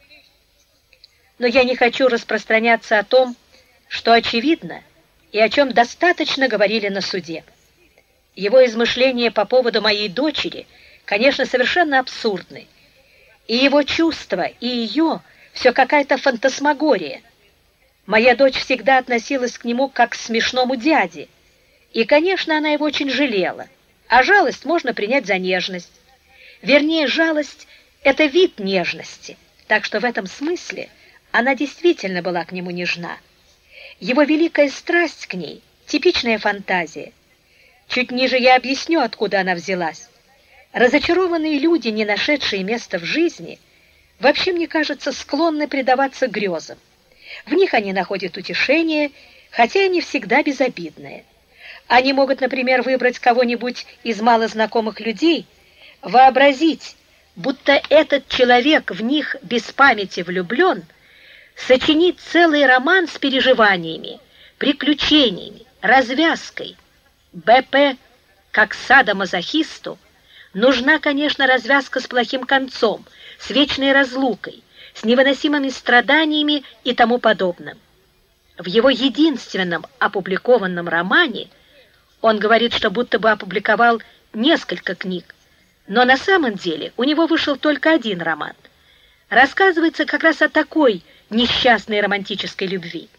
Но я не хочу распространяться о том, что очевидно и о чем достаточно говорили на суде. Его измышления по поводу моей дочери, конечно, совершенно абсурдны. И его чувства, и ее все какая-то фантасмагория. Моя дочь всегда относилась к нему как к смешному дяде, и, конечно, она его очень жалела, а жалость можно принять за нежность. Вернее, жалость — это вид нежности, так что в этом смысле она действительно была к нему нежна. Его великая страсть к ней — типичная фантазия. Чуть ниже я объясню, откуда она взялась. Разочарованные люди, не нашедшие места в жизни, вообще, мне кажется, склонны предаваться грезам. В них они находят утешение, хотя и не всегда безобидное. Они могут, например, выбрать кого-нибудь из малознакомых людей, вообразить, будто этот человек в них без памяти влюблен, сочинить целый роман с переживаниями, приключениями, развязкой. Б.П., как садомазохисту, нужна, конечно, развязка с плохим концом, с вечной разлукой, с невыносимыми страданиями и тому подобным. В его единственном опубликованном романе он говорит, что будто бы опубликовал несколько книг, но на самом деле у него вышел только один роман. Рассказывается как раз о такой несчастной романтической любви.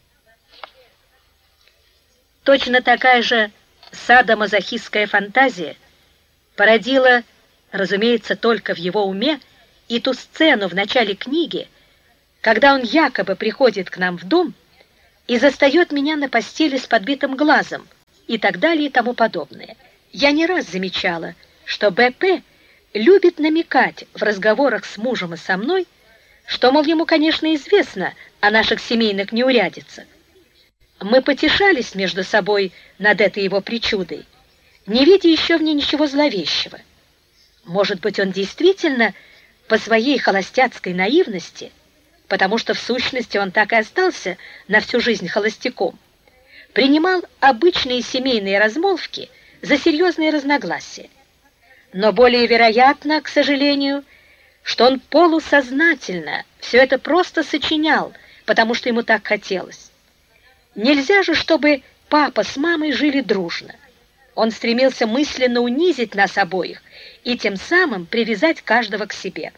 Точно такая же садомазохистская фантазия породила, разумеется, только в его уме, и ту сцену в начале книги, когда он якобы приходит к нам в дом и застает меня на постели с подбитым глазом и так далее и тому подобное. Я не раз замечала, что Б.П. любит намекать в разговорах с мужем и со мной, что, мол, ему, конечно, известно о наших семейных неурядицах. Мы потешались между собой над этой его причудой, не видя еще в ней ничего зловещего. Может быть, он действительно по своей холостяцкой наивности, потому что в сущности он так и остался на всю жизнь холостяком, принимал обычные семейные размолвки за серьезные разногласия. Но более вероятно, к сожалению, что он полусознательно все это просто сочинял, потому что ему так хотелось. Нельзя же, чтобы папа с мамой жили дружно. Он стремился мысленно унизить нас обоих и тем самым привязать каждого к себе.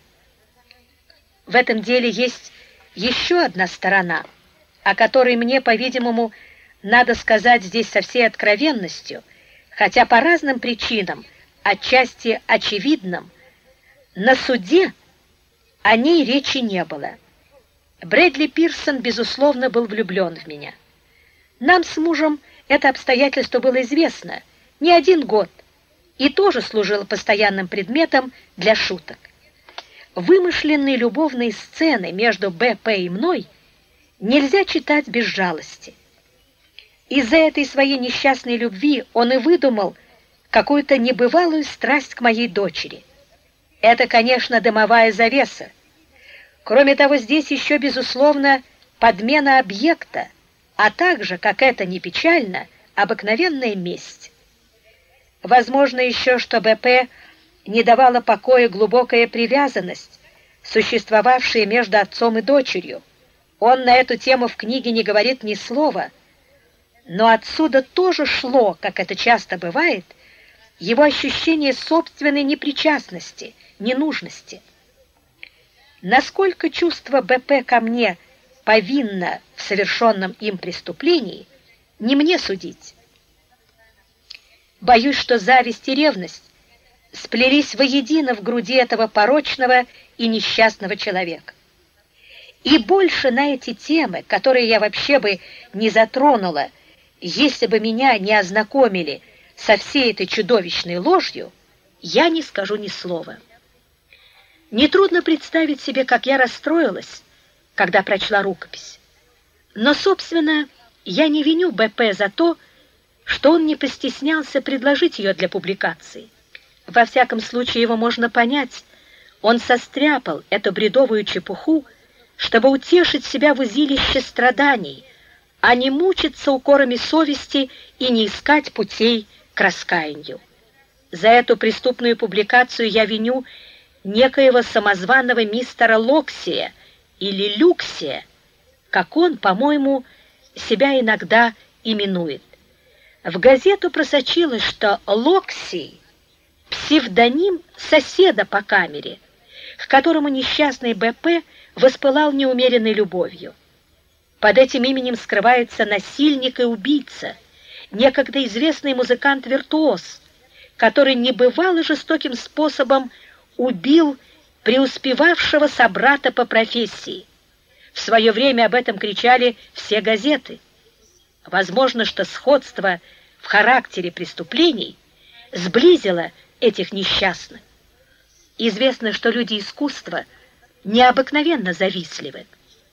В этом деле есть еще одна сторона, о которой мне, по-видимому, надо сказать здесь со всей откровенностью, хотя по разным причинам, отчасти очевидным, на суде о ней речи не было. Брэдли Пирсон, безусловно, был влюблен в меня. Нам с мужем это обстоятельство было известно не один год и тоже служило постоянным предметом для шуток. Вымышленные любовные сцены между Б.П. и мной нельзя читать без жалости. Из-за этой своей несчастной любви он и выдумал какую-то небывалую страсть к моей дочери. Это, конечно, дымовая завеса. Кроме того, здесь еще, безусловно, подмена объекта, а также, как это ни печально, обыкновенная месть. Возможно еще, что Б.П. не давала покоя глубокая привязанность, существовавшая между отцом и дочерью. Он на эту тему в книге не говорит ни слова, но отсюда тоже шло, как это часто бывает, его ощущение собственной непричастности, ненужности. Насколько чувство Б.П. ко мне повинно в совершенном им преступлении, не мне судить. Боюсь, что зависть и ревность сплелись воедино в груди этого порочного и несчастного человека. И больше на эти темы, которые я вообще бы не затронула, если бы меня не ознакомили со всей этой чудовищной ложью, я не скажу ни слова. Нетрудно представить себе, как я расстроилась, когда прочла рукопись. Но, собственно, я не виню Б.П. за то, что он не постеснялся предложить ее для публикации. Во всяком случае, его можно понять. Он состряпал эту бредовую чепуху, чтобы утешить себя в узилище страданий, а не мучиться укорами совести и не искать путей к раскаянию. За эту преступную публикацию я виню некоего самозваного мистера Локсия или Люксия, как он, по-моему, себя иногда именует. В газету просочилось, что Локсий — псевдоним соседа по камере, к которому несчастный Б.П. воспылал неумеренной любовью. Под этим именем скрывается насильник и убийца, некогда известный музыкант-виртуоз, который небывало жестоким способом убил преуспевавшего собрата по профессии. В свое время об этом кричали все газеты. Возможно, что сходство в характере преступлений сблизило этих несчастных. Известно, что люди искусства необыкновенно завистливы.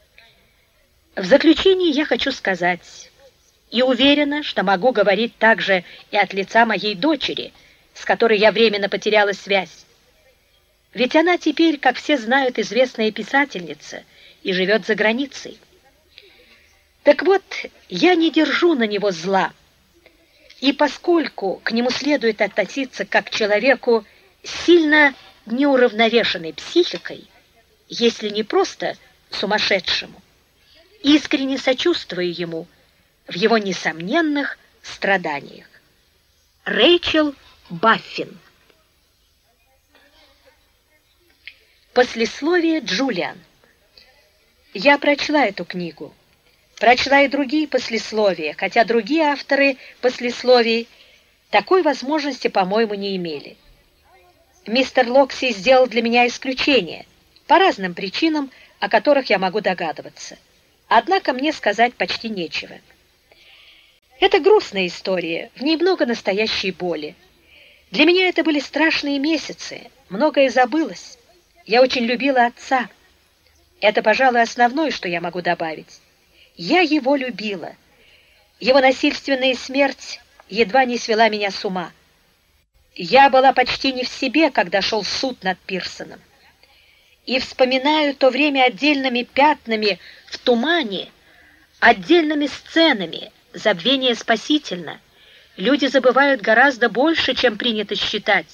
В заключение я хочу сказать, и уверена, что могу говорить также и от лица моей дочери, с которой я временно потеряла связь. Ведь она теперь, как все знают, известная писательница и живет за границей. Так вот, я не держу на него зла, и поскольку к нему следует относиться как к человеку сильно неуравновешенной психикой, если не просто сумасшедшему, искренне сочувствую ему в его несомненных страданиях. Рэйчел Баффин. Послесловие Джулиан. Я прочла эту книгу. Прочла и другие послесловия, хотя другие авторы послесловий такой возможности, по-моему, не имели. Мистер Локси сделал для меня исключение по разным причинам, о которых я могу догадываться. Однако мне сказать почти нечего. Это грустная история, в ней много настоящей боли. Для меня это были страшные месяцы, многое забылось. Я очень любила отца. Это, пожалуй, основное, что я могу добавить. Я его любила. Его насильственная смерть едва не свела меня с ума. Я была почти не в себе, когда шел суд над Пирсоном. И вспоминаю то время отдельными пятнами в тумане, отдельными сценами. Забвение спасительно. Люди забывают гораздо больше, чем принято считать,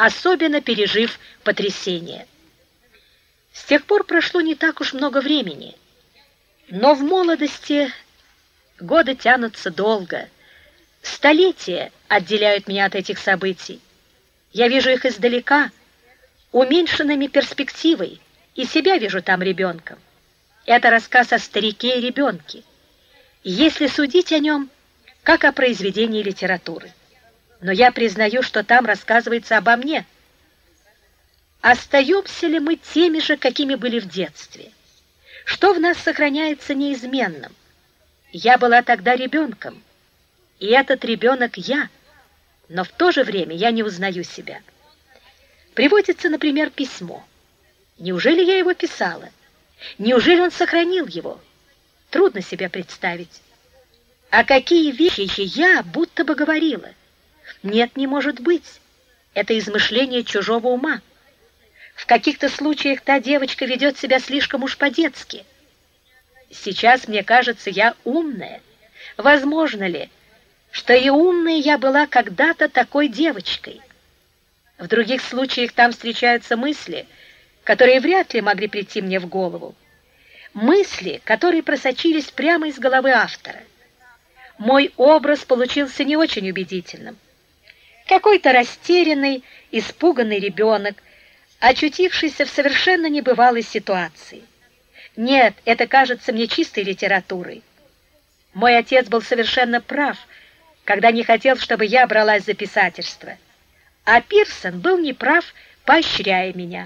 особенно пережив потрясение. С тех пор прошло не так уж много времени, но в молодости годы тянутся долго, столетия отделяют меня от этих событий. Я вижу их издалека, уменьшенными перспективой, и себя вижу там ребенком. Это рассказ о старике и ребенке, если судить о нем, как о произведении литературы. Но я признаю, что там рассказывается обо мне. Остаемся ли мы теми же, какими были в детстве? Что в нас сохраняется неизменным? Я была тогда ребенком, и этот ребенок я, но в то же время я не узнаю себя. Приводится, например, письмо. Неужели я его писала? Неужели он сохранил его? Трудно себе представить. А какие вещи я будто бы говорила? Нет, не может быть. Это измышление чужого ума. В каких-то случаях та девочка ведет себя слишком уж по-детски. Сейчас, мне кажется, я умная. Возможно ли, что и умная я была когда-то такой девочкой? В других случаях там встречаются мысли, которые вряд ли могли прийти мне в голову. Мысли, которые просочились прямо из головы автора. Мой образ получился не очень убедительным. Какой-то растерянный, испуганный ребенок, очутившийся в совершенно небывалой ситуации. Нет, это кажется мне чистой литературой. Мой отец был совершенно прав, когда не хотел, чтобы я бралась за писательство. А Пирсон был неправ, поощряя меня.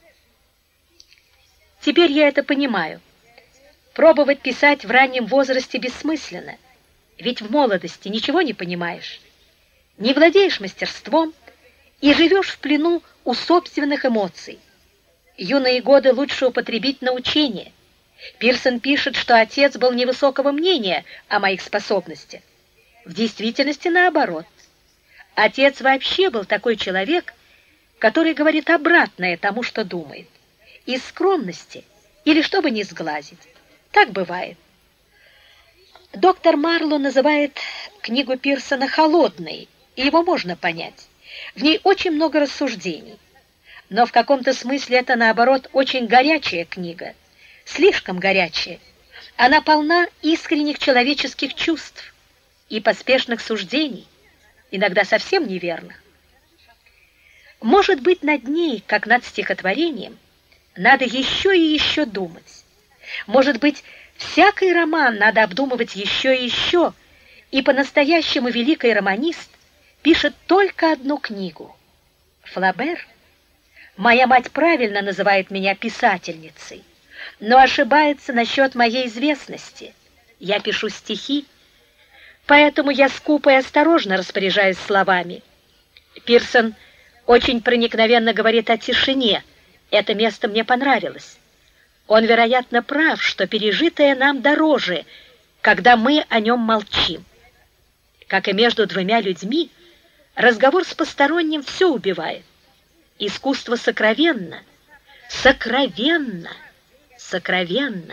Теперь я это понимаю. Пробовать писать в раннем возрасте бессмысленно, ведь в молодости ничего не понимаешь, не владеешь мастерством и живешь в плену у собственных эмоций. Юные годы лучше употребить на учение. Пирсон пишет, что отец был невысокого мнения о моих способностях. В действительности наоборот. Отец вообще был такой человек, который говорит обратное тому, что думает, из скромности или чтобы не сглазить. Так бывает. Доктор Марло называет книгу Пирсона холодной, и его можно понять. В ней очень много рассуждений. Но в каком-то смысле это, наоборот, очень горячая книга, слишком горячая. Она полна искренних человеческих чувств и поспешных суждений, иногда совсем неверных. Может быть, над ней, как над стихотворением, надо еще и еще думать. Может быть, всякий роман надо обдумывать еще и еще, и по-настоящему великий романист пишет только одну книгу. Флабер? Моя мать правильно называет меня писательницей, но ошибается насчет моей известности. Я пишу стихи, поэтому я скупо и осторожно распоряжаюсь словами. Пирсон очень проникновенно говорит о тишине. Это место мне понравилось. Он, вероятно, прав, что пережитое нам дороже, когда мы о нем молчим. Как и между двумя людьми, разговор с посторонним все убивает. Искусство сокровенно, сокровенно, сокровенно.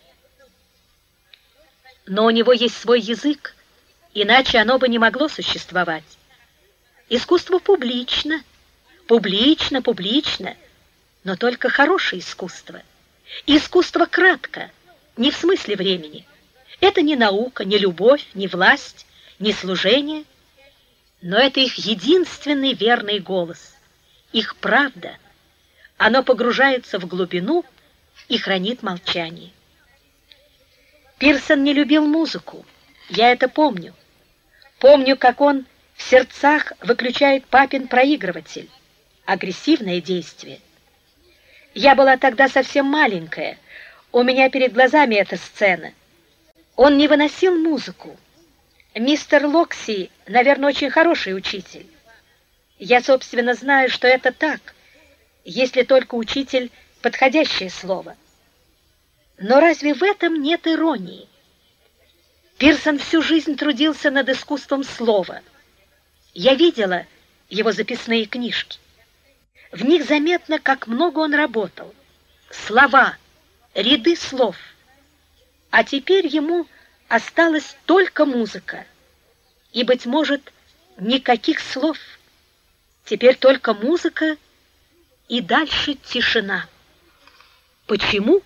Но у него есть свой язык, иначе оно бы не могло существовать. Искусство публично, публично, публично, но только хорошее искусство. Искусство кратко, не в смысле времени. Это не наука, не любовь, не власть, не служение, но это их единственный верный голос, их правда. Оно погружается в глубину и хранит молчание. Пирсон не любил музыку, я это помню. Помню, как он в сердцах выключает папин проигрыватель. Агрессивное действие. Я была тогда совсем маленькая, у меня перед глазами эта сцена. Он не выносил музыку. Мистер Локси, наверное, очень хороший учитель. Я, собственно, знаю, что это так, если только учитель — подходящее слово. Но разве в этом нет иронии? Пирсон всю жизнь трудился над искусством слова. Я видела его записные книжки. В них заметно, как много он работал. Слова, ряды слов. А теперь ему осталась только музыка. И, быть может, никаких слов. Теперь только музыка и дальше тишина. Почему?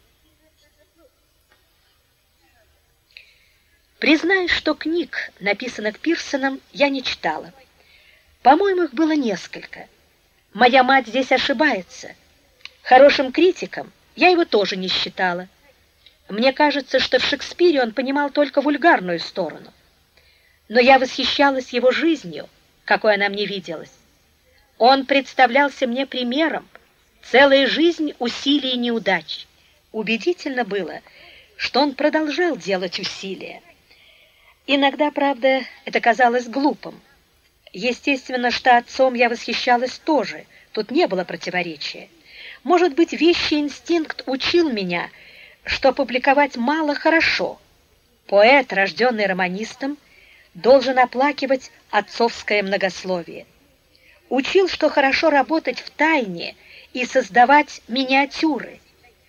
Признаюсь, что книг, написанных Пирсоном, я не читала. По-моему, их было несколько. Моя мать здесь ошибается. Хорошим критиком я его тоже не считала. Мне кажется, что в Шекспире он понимал только вульгарную сторону. Но я восхищалась его жизнью, какой она мне виделась. Он представлялся мне примером, целая жизнь усилий и неудач. Убедительно было, что он продолжал делать усилия. Иногда, правда, это казалось глупым. Естественно, что отцом я восхищалась тоже, тут не было противоречия. Может быть, вещий инстинкт учил меня, что публиковать мало хорошо. Поэт, рожденный романистом, должен оплакивать отцовское многословие. Учил, что хорошо работать в тайне и создавать миниатюры.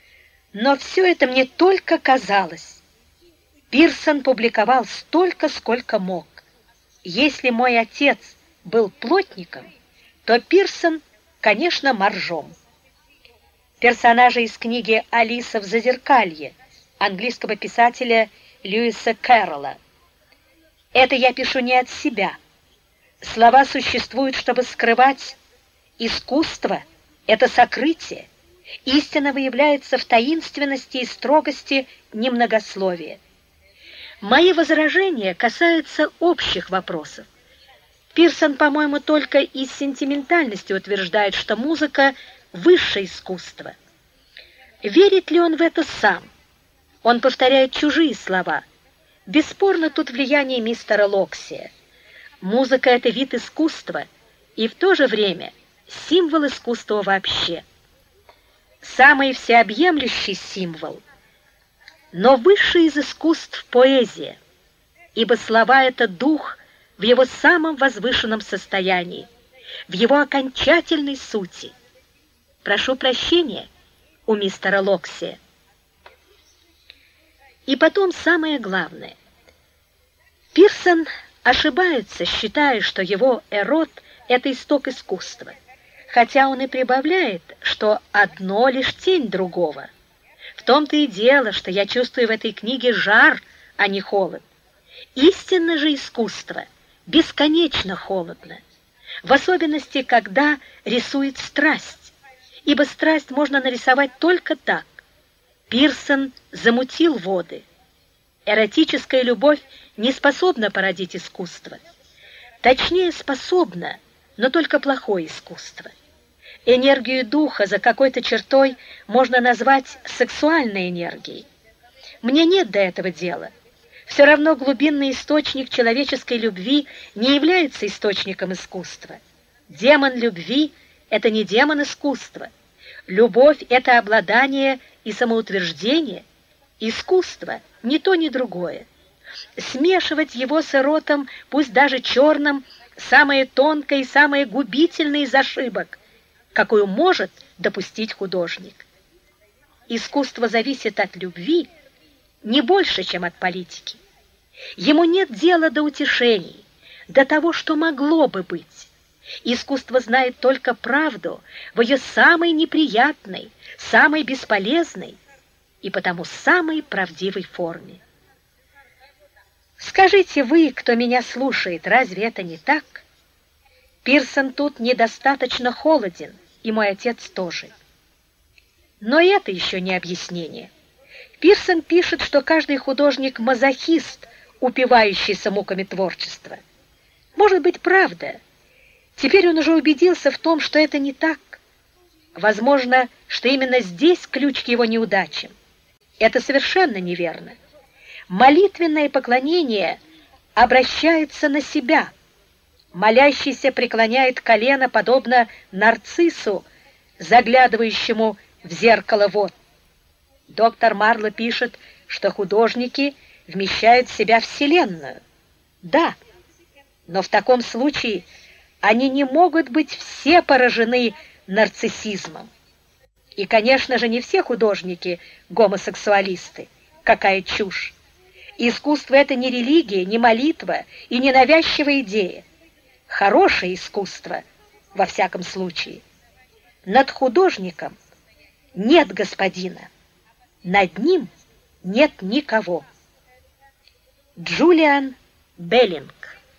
Но все это мне только казалось. Пирсон публиковал столько, сколько мог. Если мой отец был плотником, то Пирсон, конечно, моржом. Персонажи из книги «Алиса в зазеркалье» английского писателя Льюиса Кэрролла. Это я пишу не от себя. Слова существуют, чтобы скрывать. Искусство — это сокрытие. Истина выявляется в таинственности и строгости немногословия. Мои возражения касаются общих вопросов. Пирсон, по-моему, только из сентиментальности утверждает, что музыка — высшее искусство. Верит ли он в это сам? Он повторяет чужие слова. Бесспорно, тут влияние мистера Локсия. Музыка — это вид искусства и в то же время символ искусства вообще. Самый всеобъемлющий символ. Но высший из искусств — поэзия, ибо слова — это дух в его самом возвышенном состоянии, в его окончательной сути. Прошу прощения у мистера Локсия. И потом самое главное. Пирсон ошибается, считая, что его эрот — это исток искусства, хотя он и прибавляет, что одно лишь тень другого. В том-то и дело, что я чувствую в этой книге жар, а не холод. Истинное же искусство бесконечно холодно, в особенности, когда рисует страсть, ибо страсть можно нарисовать только так. Пирсон замутил воды. Эротическая любовь не способна породить искусство. Точнее, способна, но только плохое искусство. Энергию духа за какой-то чертой можно назвать сексуальной энергией. Мне нет до этого дела. Все равно глубинный источник человеческой любви не является источником искусства. Демон любви — это не демон искусства. Любовь — это обладание и самоутверждение. Искусство — ни то, ни другое. Смешивать его с эротом, пусть даже черным, самое тонкое и самое губительное из ошибок, какую может допустить художник. Искусство зависит от любви не больше, чем от политики. Ему нет дела до утешений, до того, что могло бы быть. Искусство знает только правду в ее самой неприятной, самой бесполезной и потому самой правдивой форме. Скажите вы, кто меня слушает, разве это не так? Пирсон тут недостаточно холоден, и мой отец тоже. Но это еще не объяснение. Пирсон пишет, что каждый художник — мазохист, упивающийся муками творчества. Может быть, правда. Теперь он уже убедился в том, что это не так. Возможно, что именно здесь ключ к его неудачам. Это совершенно неверно. Молитвенное поклонение обращается на себя. Молящийся преклоняет колено, подобно нарциссу, заглядывающему в зеркало вод. Доктор Марло пишет, что художники вмещают в себя Вселенную. Да, но в таком случае они не могут быть все поражены нарциссизмом. И, конечно же, не все художники гомосексуалисты. Какая чушь! Искусство — это не религия, не молитва и не навязчивая идея. Хорошее искусство во всяком случае. Над художником нет господина, над ним нет никого. Джулиан Беллинг.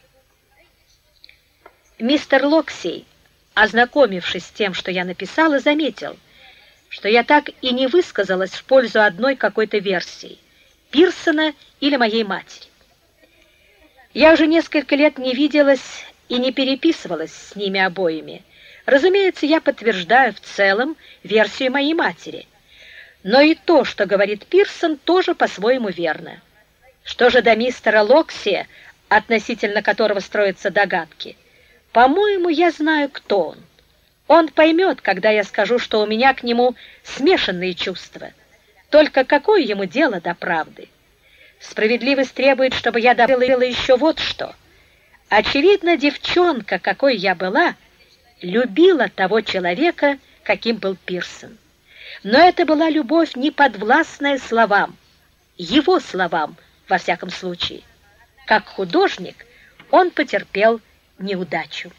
Мистер Локсей, ознакомившись с тем, что я написала, заметил, что я так и не высказалась в пользу одной какой-то версии — Пирсона или моей матери. Я уже несколько лет не виделась и не переписывалась с ними обоими. Разумеется, я подтверждаю в целом версию моей матери. Но и то, что говорит Пирсон, тоже по-своему верно. Что же до мистера Локси, относительно которого строятся догадки? По-моему, я знаю, кто он. Он поймет, когда я скажу, что у меня к нему смешанные чувства. Только какое ему дело до правды? Справедливость требует, чтобы я добавила еще вот что. Очевидно, девчонка, какой я была, любила того человека, каким был Пирсон. Но это была любовь, не подвластная словам, его словам, во всяком случае. Как художник он потерпел неудачу.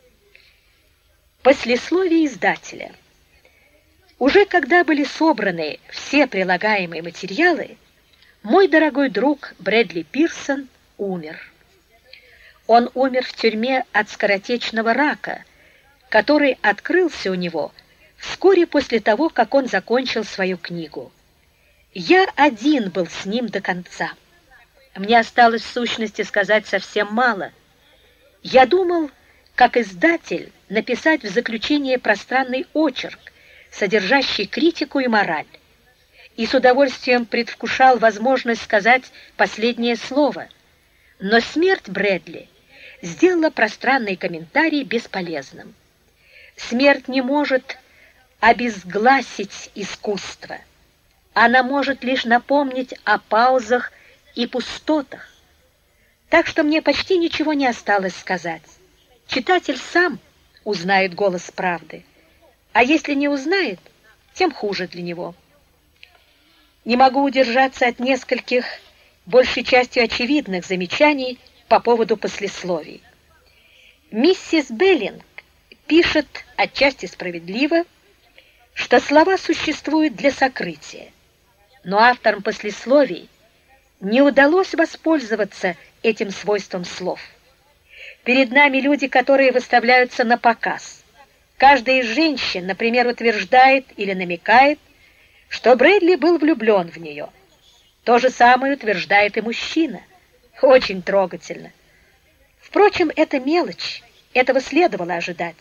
Послесловие издателя. Уже когда были собраны все прилагаемые материалы, мой дорогой друг Брэдли Пирсон умер. Он умер в тюрьме от скоротечного рака, который открылся у него вскоре после того, как он закончил свою книгу. Я один был с ним до конца. Мне осталось в сущности сказать совсем мало. Я думал, как издатель, написать в заключение пространный очерк, содержащий критику и мораль, и с удовольствием предвкушал возможность сказать последнее слово. Но смерть Брэдли сделала пространный комментарий бесполезным. Смерть не может обезгласить искусство. Она может лишь напомнить о паузах и пустотах. Так что мне почти ничего не осталось сказать. Читатель сам узнает голос правды, а если не узнает, тем хуже для него. Не могу удержаться от нескольких, большей частью очевидных замечаний по поводу послесловий. Миссис Беллинг пишет, отчасти справедливо, что слова существуют для сокрытия, но авторам послесловий не удалось воспользоваться этим свойством слов. Перед нами люди, которые выставляются на показ. Каждая из женщин, например, утверждает или намекает, что Брэдли был влюблен в нее. То же самое утверждает и мужчина. Очень трогательно. Впрочем, это мелочь, этого следовало ожидать.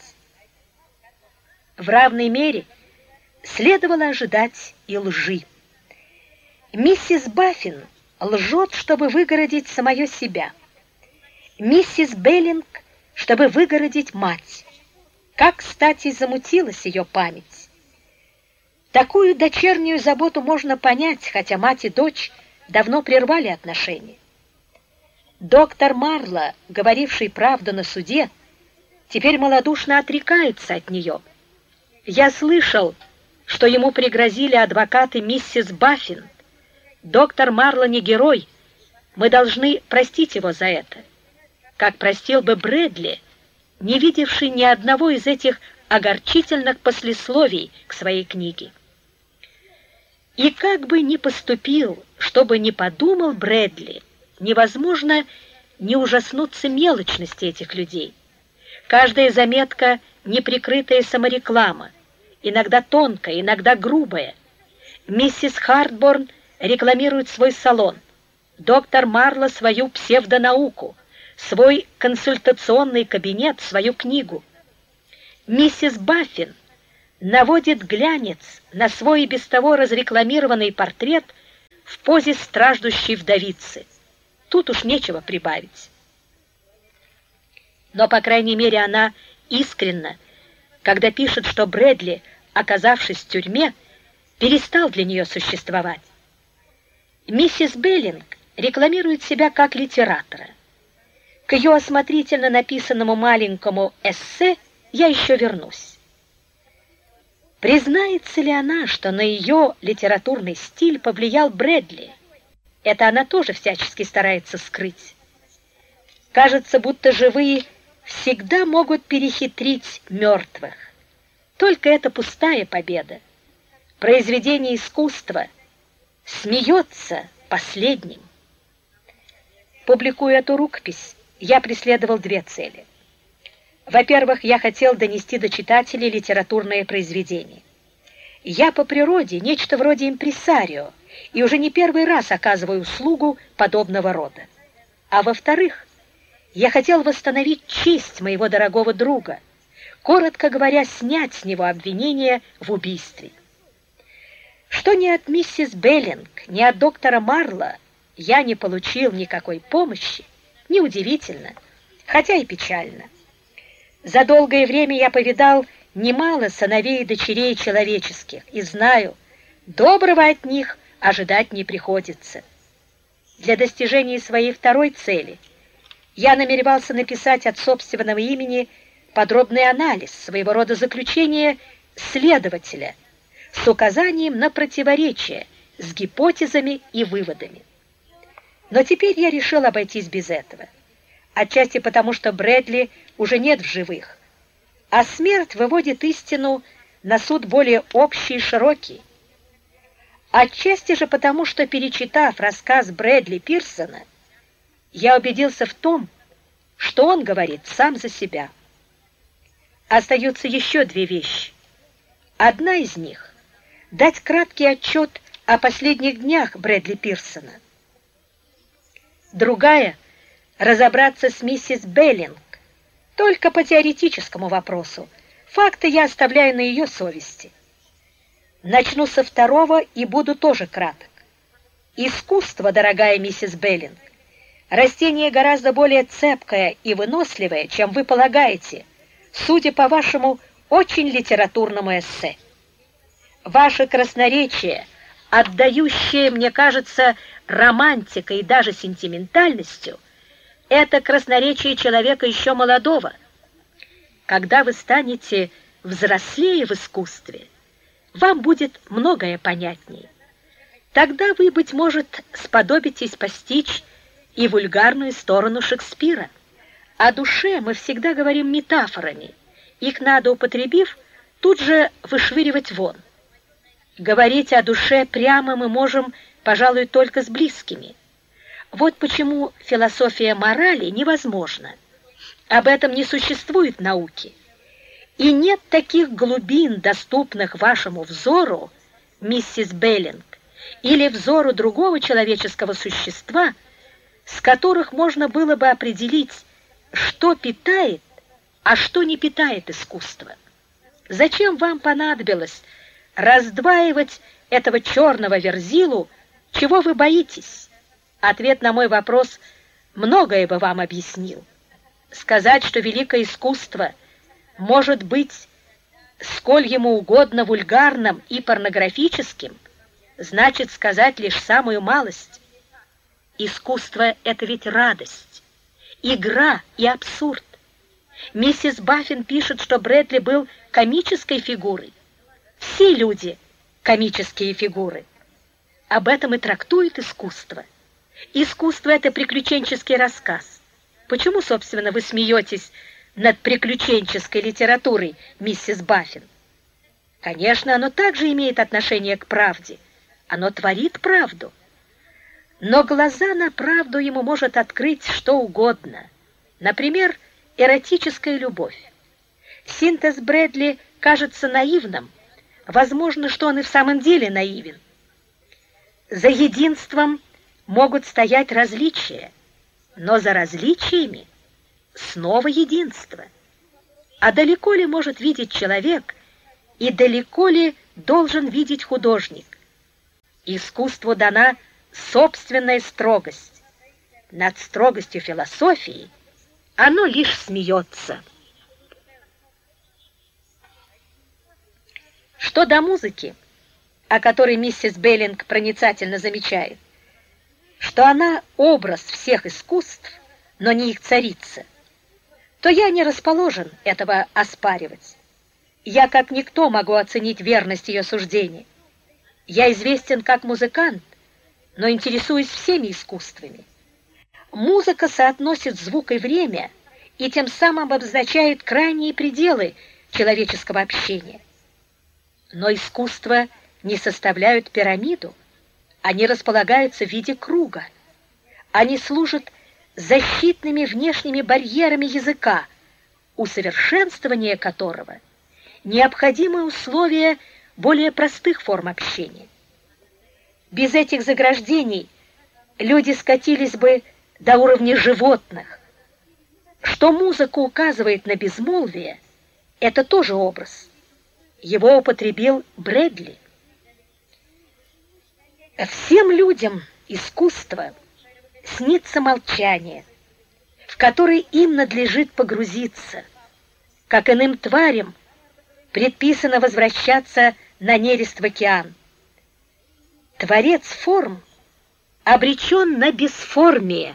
В равной мере следовало ожидать и лжи. Миссис Баффин лжет, чтобы выгородить самое себя. Миссис Беллинг, чтобы выгородить мать. Как, кстати, замутилась ее память. Такую дочернюю заботу можно понять, хотя мать и дочь давно прервали отношения. Доктор Марло, говоривший правду на суде, теперь малодушно отрекается от нее. Я слышал, что ему пригрозили адвокаты миссис Баффин. Доктор Марло не герой, мы должны простить его за это. Как простил бы Брэдли, не видевший ни одного из этих огорчительных послесловий к своей книге. И как бы ни поступил, что бы ни подумал Брэдли, невозможно не ужаснуться мелочности этих людей. Каждая заметка — неприкрытая самореклама, иногда тонкая, иногда грубая. Миссис Хартборн рекламирует свой салон, доктор Марло свою псевдонауку, свой консультационный кабинет, свою книгу. Миссис Баффин наводит глянец на свой и без того разрекламированный портрет в позе страждущей вдовицы. Тут уж нечего прибавить. Но, по крайней мере, она искренна, когда пишет, что Брэдли, оказавшись в тюрьме, перестал для нее существовать. Миссис Беллинг рекламирует себя как литератора. К ее осмотрительно написанному маленькому эссе я еще вернусь. Признается ли она, что на ее литературный стиль повлиял Брэдли? Это она тоже всячески старается скрыть. Кажется, будто живые всегда могут перехитрить мертвых. Только это пустая победа. Произведение искусства смеется последним. Публикуя эту рукопись, я преследовал две цели. Во-первых, я хотел донести до читателей литературное произведение. Я по природе нечто вроде импресарио, и уже не первый раз оказываю услугу подобного рода. А во-вторых, я хотел восстановить честь моего дорогого друга, коротко говоря, снять с него обвинение в убийстве. Что ни от миссис Беллинг, ни от доктора Марла я не получил никакой помощи, неудивительно, хотя и печально. За долгое время я повидал немало сыновей и дочерей человеческих, и знаю, доброго от них ожидать не приходится. Для достижения своей второй цели я намеревался написать от собственного имени подробный анализ, своего рода заключение следователя, с указанием на противоречия с гипотезами и выводами. Но теперь я решил обойтись без этого. Отчасти потому, что Брэдли уже нет в живых, а смерть выводит истину на суд более общий и широкий. Отчасти же потому, что, перечитав рассказ Брэдли Пирсона, я убедился в том, что он говорит сам за себя. Остаются еще две вещи. Одна из них — дать краткий отчет о последних днях Брэдли Пирсона. Другая — разобраться с миссис Беллинг, только по теоретическому вопросу. Факты я оставляю на ее совести. Начну со второго и буду тоже краток. Искусство, дорогая миссис Беллинг, растение гораздо более цепкое и выносливое, чем вы полагаете, судя по вашему очень литературному эссе. Ваше красноречие, отдающее, мне кажется, романтикой и даже сентиментальностью, это красноречие человека еще молодого. Когда вы станете взрослее в искусстве, вам будет многое понятнее. Тогда вы, быть может, сподобитесь постичь и вульгарную сторону Шекспира. О душе мы всегда говорим метафорами. Их надо, употребив, тут же вышвыривать вон. Говорить о душе прямо мы можем, пожалуй, только с близкими. Вот почему философия морали невозможна. Об этом не существует науки. И нет таких глубин, доступных вашему взору, миссис Беллинг, или взору другого человеческого существа, с которых можно было бы определить, что питает, а что не питает искусство. Зачем вам понадобилось раздваивать этого черного верзилу, чего вы боитесь? Ответ на мой вопрос многое бы вам объяснил. Сказать, что великое искусство может быть сколь ему угодно вульгарным и порнографическим, значит сказать лишь самую малость. Искусство — это ведь радость, игра и абсурд. Миссис Баффин пишет, что Брэдли был комической фигурой. Все люди — комические фигуры. Об этом и трактует искусство. Искусство — это приключенческий рассказ. Почему, собственно, вы смеетесь над приключенческой литературой, миссис Баффин? Конечно, оно также имеет отношение к правде. Оно творит правду. Но глаза на правду ему может открыть что угодно. Например, эротическая любовь. Синтез Брэдли кажется наивным. Возможно, что он и в самом деле наивен. За единством могут стоять различия, но за различиями снова единство. А далеко ли может видеть человек, и далеко ли должен видеть художник? Искусству дана собственная строгость. Над строгостью философии оно лишь смеется. Что до музыки, о которой миссис Беллинг проницательно замечает, что она образ всех искусств, но не их царица, то я не расположен этого оспаривать. Я как никто могу оценить верность ее суждений. Я известен как музыкант, но интересуюсь всеми искусствами. Музыка соотносит звук и время и тем самым обозначает крайние пределы человеческого общения. Но искусства не составляют пирамиду, они располагаются в виде круга. Они служат защитными внешними барьерами языка, усовершенствование которого – необходимое условие более простых форм общения. Без этих заграждений люди скатились бы до уровня животных. Что музыка указывает на безмолвие, это тоже образ. Его употребил Брэдли. Всем людям искусства снится молчание, в которое им надлежит погрузиться, как иным тварям предписано возвращаться на нерест в океан. Творец форм обречен на бесформие.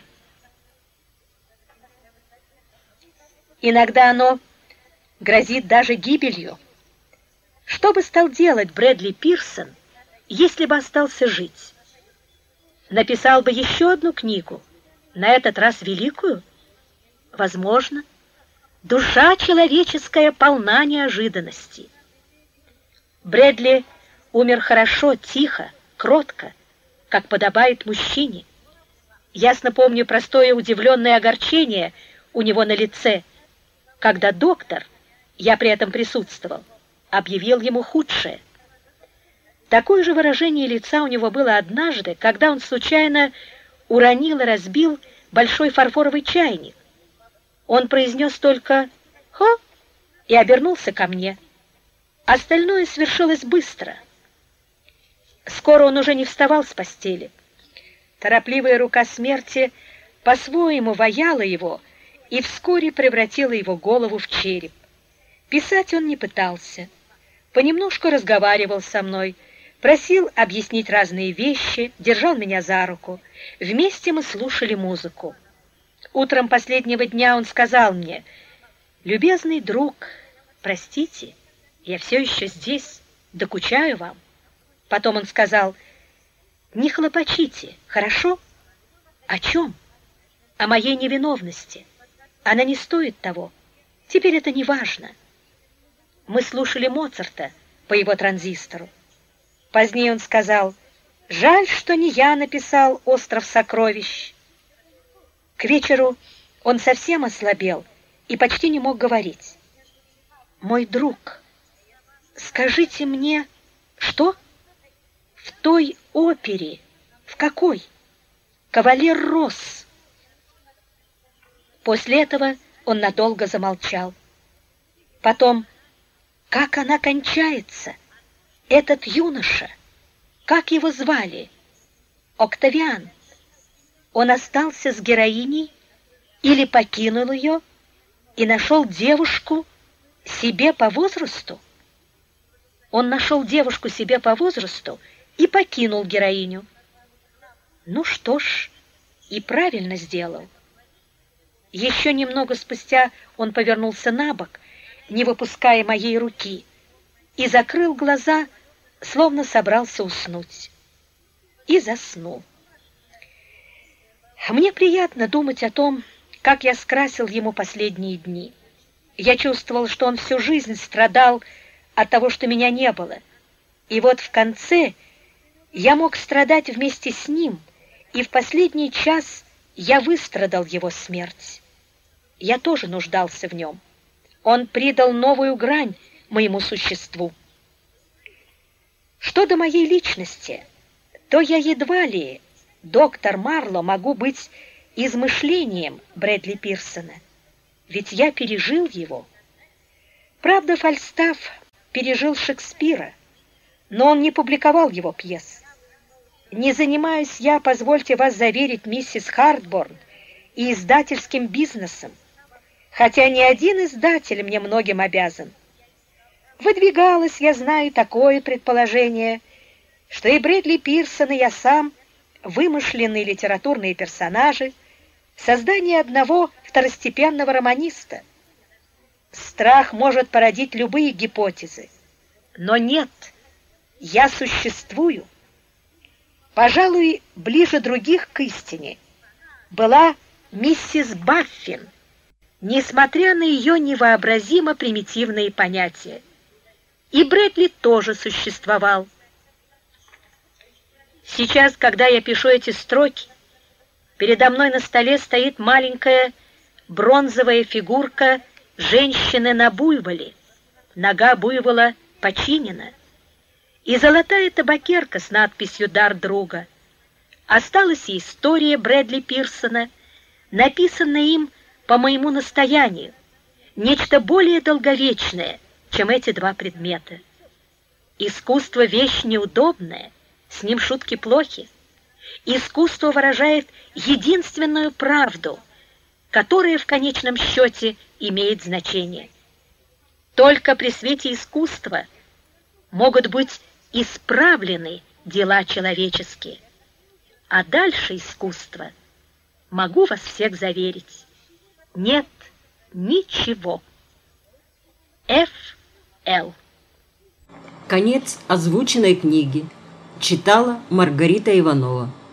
Иногда оно грозит даже гибелью. Что бы стал делать Брэдли Пирсон, если бы остался жить? Написал бы еще одну книгу, на этот раз великую? Возможно. Душа человеческая полна неожиданностей. Брэдли умер хорошо, тихо, кротко, как подобает мужчине. Ясно помню простое удивленное огорчение у него на лице, когда доктор, я при этом присутствовал, объявил ему худшее. Такое же выражение лица у него было однажды, когда он случайно уронил и разбил большой фарфоровый чайник. Он произнес только «Хо!» и обернулся ко мне. Остальное свершилось быстро. Скоро он уже не вставал с постели. Торопливая рука смерти по-своему ваяла его и вскоре превратила его голову в череп. Писать он не пытался. Понемножку разговаривал со мной, просил объяснить разные вещи, держал меня за руку. Вместе мы слушали музыку. Утром последнего дня он сказал мне: «Любезный друг, простите, я все еще здесь, докучаю вам». Потом он сказал: «Не хлопочите, хорошо?» «О чем?» «О моей невиновности. Она не стоит того. Теперь это не важно». Мы слушали Моцарта по его транзистору. Позднее он сказал: «Жаль, что не я написал «Остров сокровищ». К вечеру он совсем ослабел и почти не мог говорить. «Мой друг, скажите мне, что? В той опере, в какой? Кавалер Росс». После этого он надолго замолчал. Потом: «Как она кончается? Этот юноша, как его звали? Октавиан. Он остался с героиней или покинул ее и нашел девушку себе по возрасту?» Он нашел девушку себе по возрасту и покинул героиню. Ну что ж, и правильно сделал. Еще немного спустя он повернулся на бок, не выпуская моей руки, и закрыл глаза, словно собрался уснуть. И заснул. Мне приятно думать о том, как я скрасил ему последние дни. Я чувствовал, что он всю жизнь страдал от того, что меня не было. И вот в конце я мог страдать вместе с ним, и в последний час я выстрадал его смерть. Я тоже нуждался в нем. Он придал новую грань моему существу. Что до моей личности, то я едва ли, доктор Марло, могу быть измышлением Брэдли Пирсона, ведь я пережил его. Правда, Фальстаф пережил Шекспира, но он не публиковал его пьес. Не занимаюсь я, позвольте вас заверить, миссис Хартборн, и издательским бизнесом, хотя ни один издатель мне многим обязан. Выдвигалось, я знаю, такое предположение, что и Брэдли Пирсон, и я сам вымышленные литературные персонажи, создание одного второстепенного романиста. Страх может породить любые гипотезы, но нет, я существую. Пожалуй, ближе других к истине была миссис Баффин, несмотря на ее невообразимо примитивные понятия. И Брэдли тоже существовал. Сейчас, когда я пишу эти строки, передо мной на столе стоит маленькая бронзовая фигурка женщины на буйволе. Нога буйвола починена. И золотая табакерка с надписью «Дар друга». Осталась и история Брэдли Пирсона, написанная им по моему настоянию, нечто более долговечное, чем эти два предмета. Искусство — вещь неудобная, с ним шутки плохи. Искусство выражает единственную правду, которая в конечном счете имеет значение. Только при свете искусства могут быть исправлены дела человеческие. А дальше искусства, могу вас всех заверить, нет ничего. Ф.Л. Конец озвученной книги. Читала Маргарита Иванова.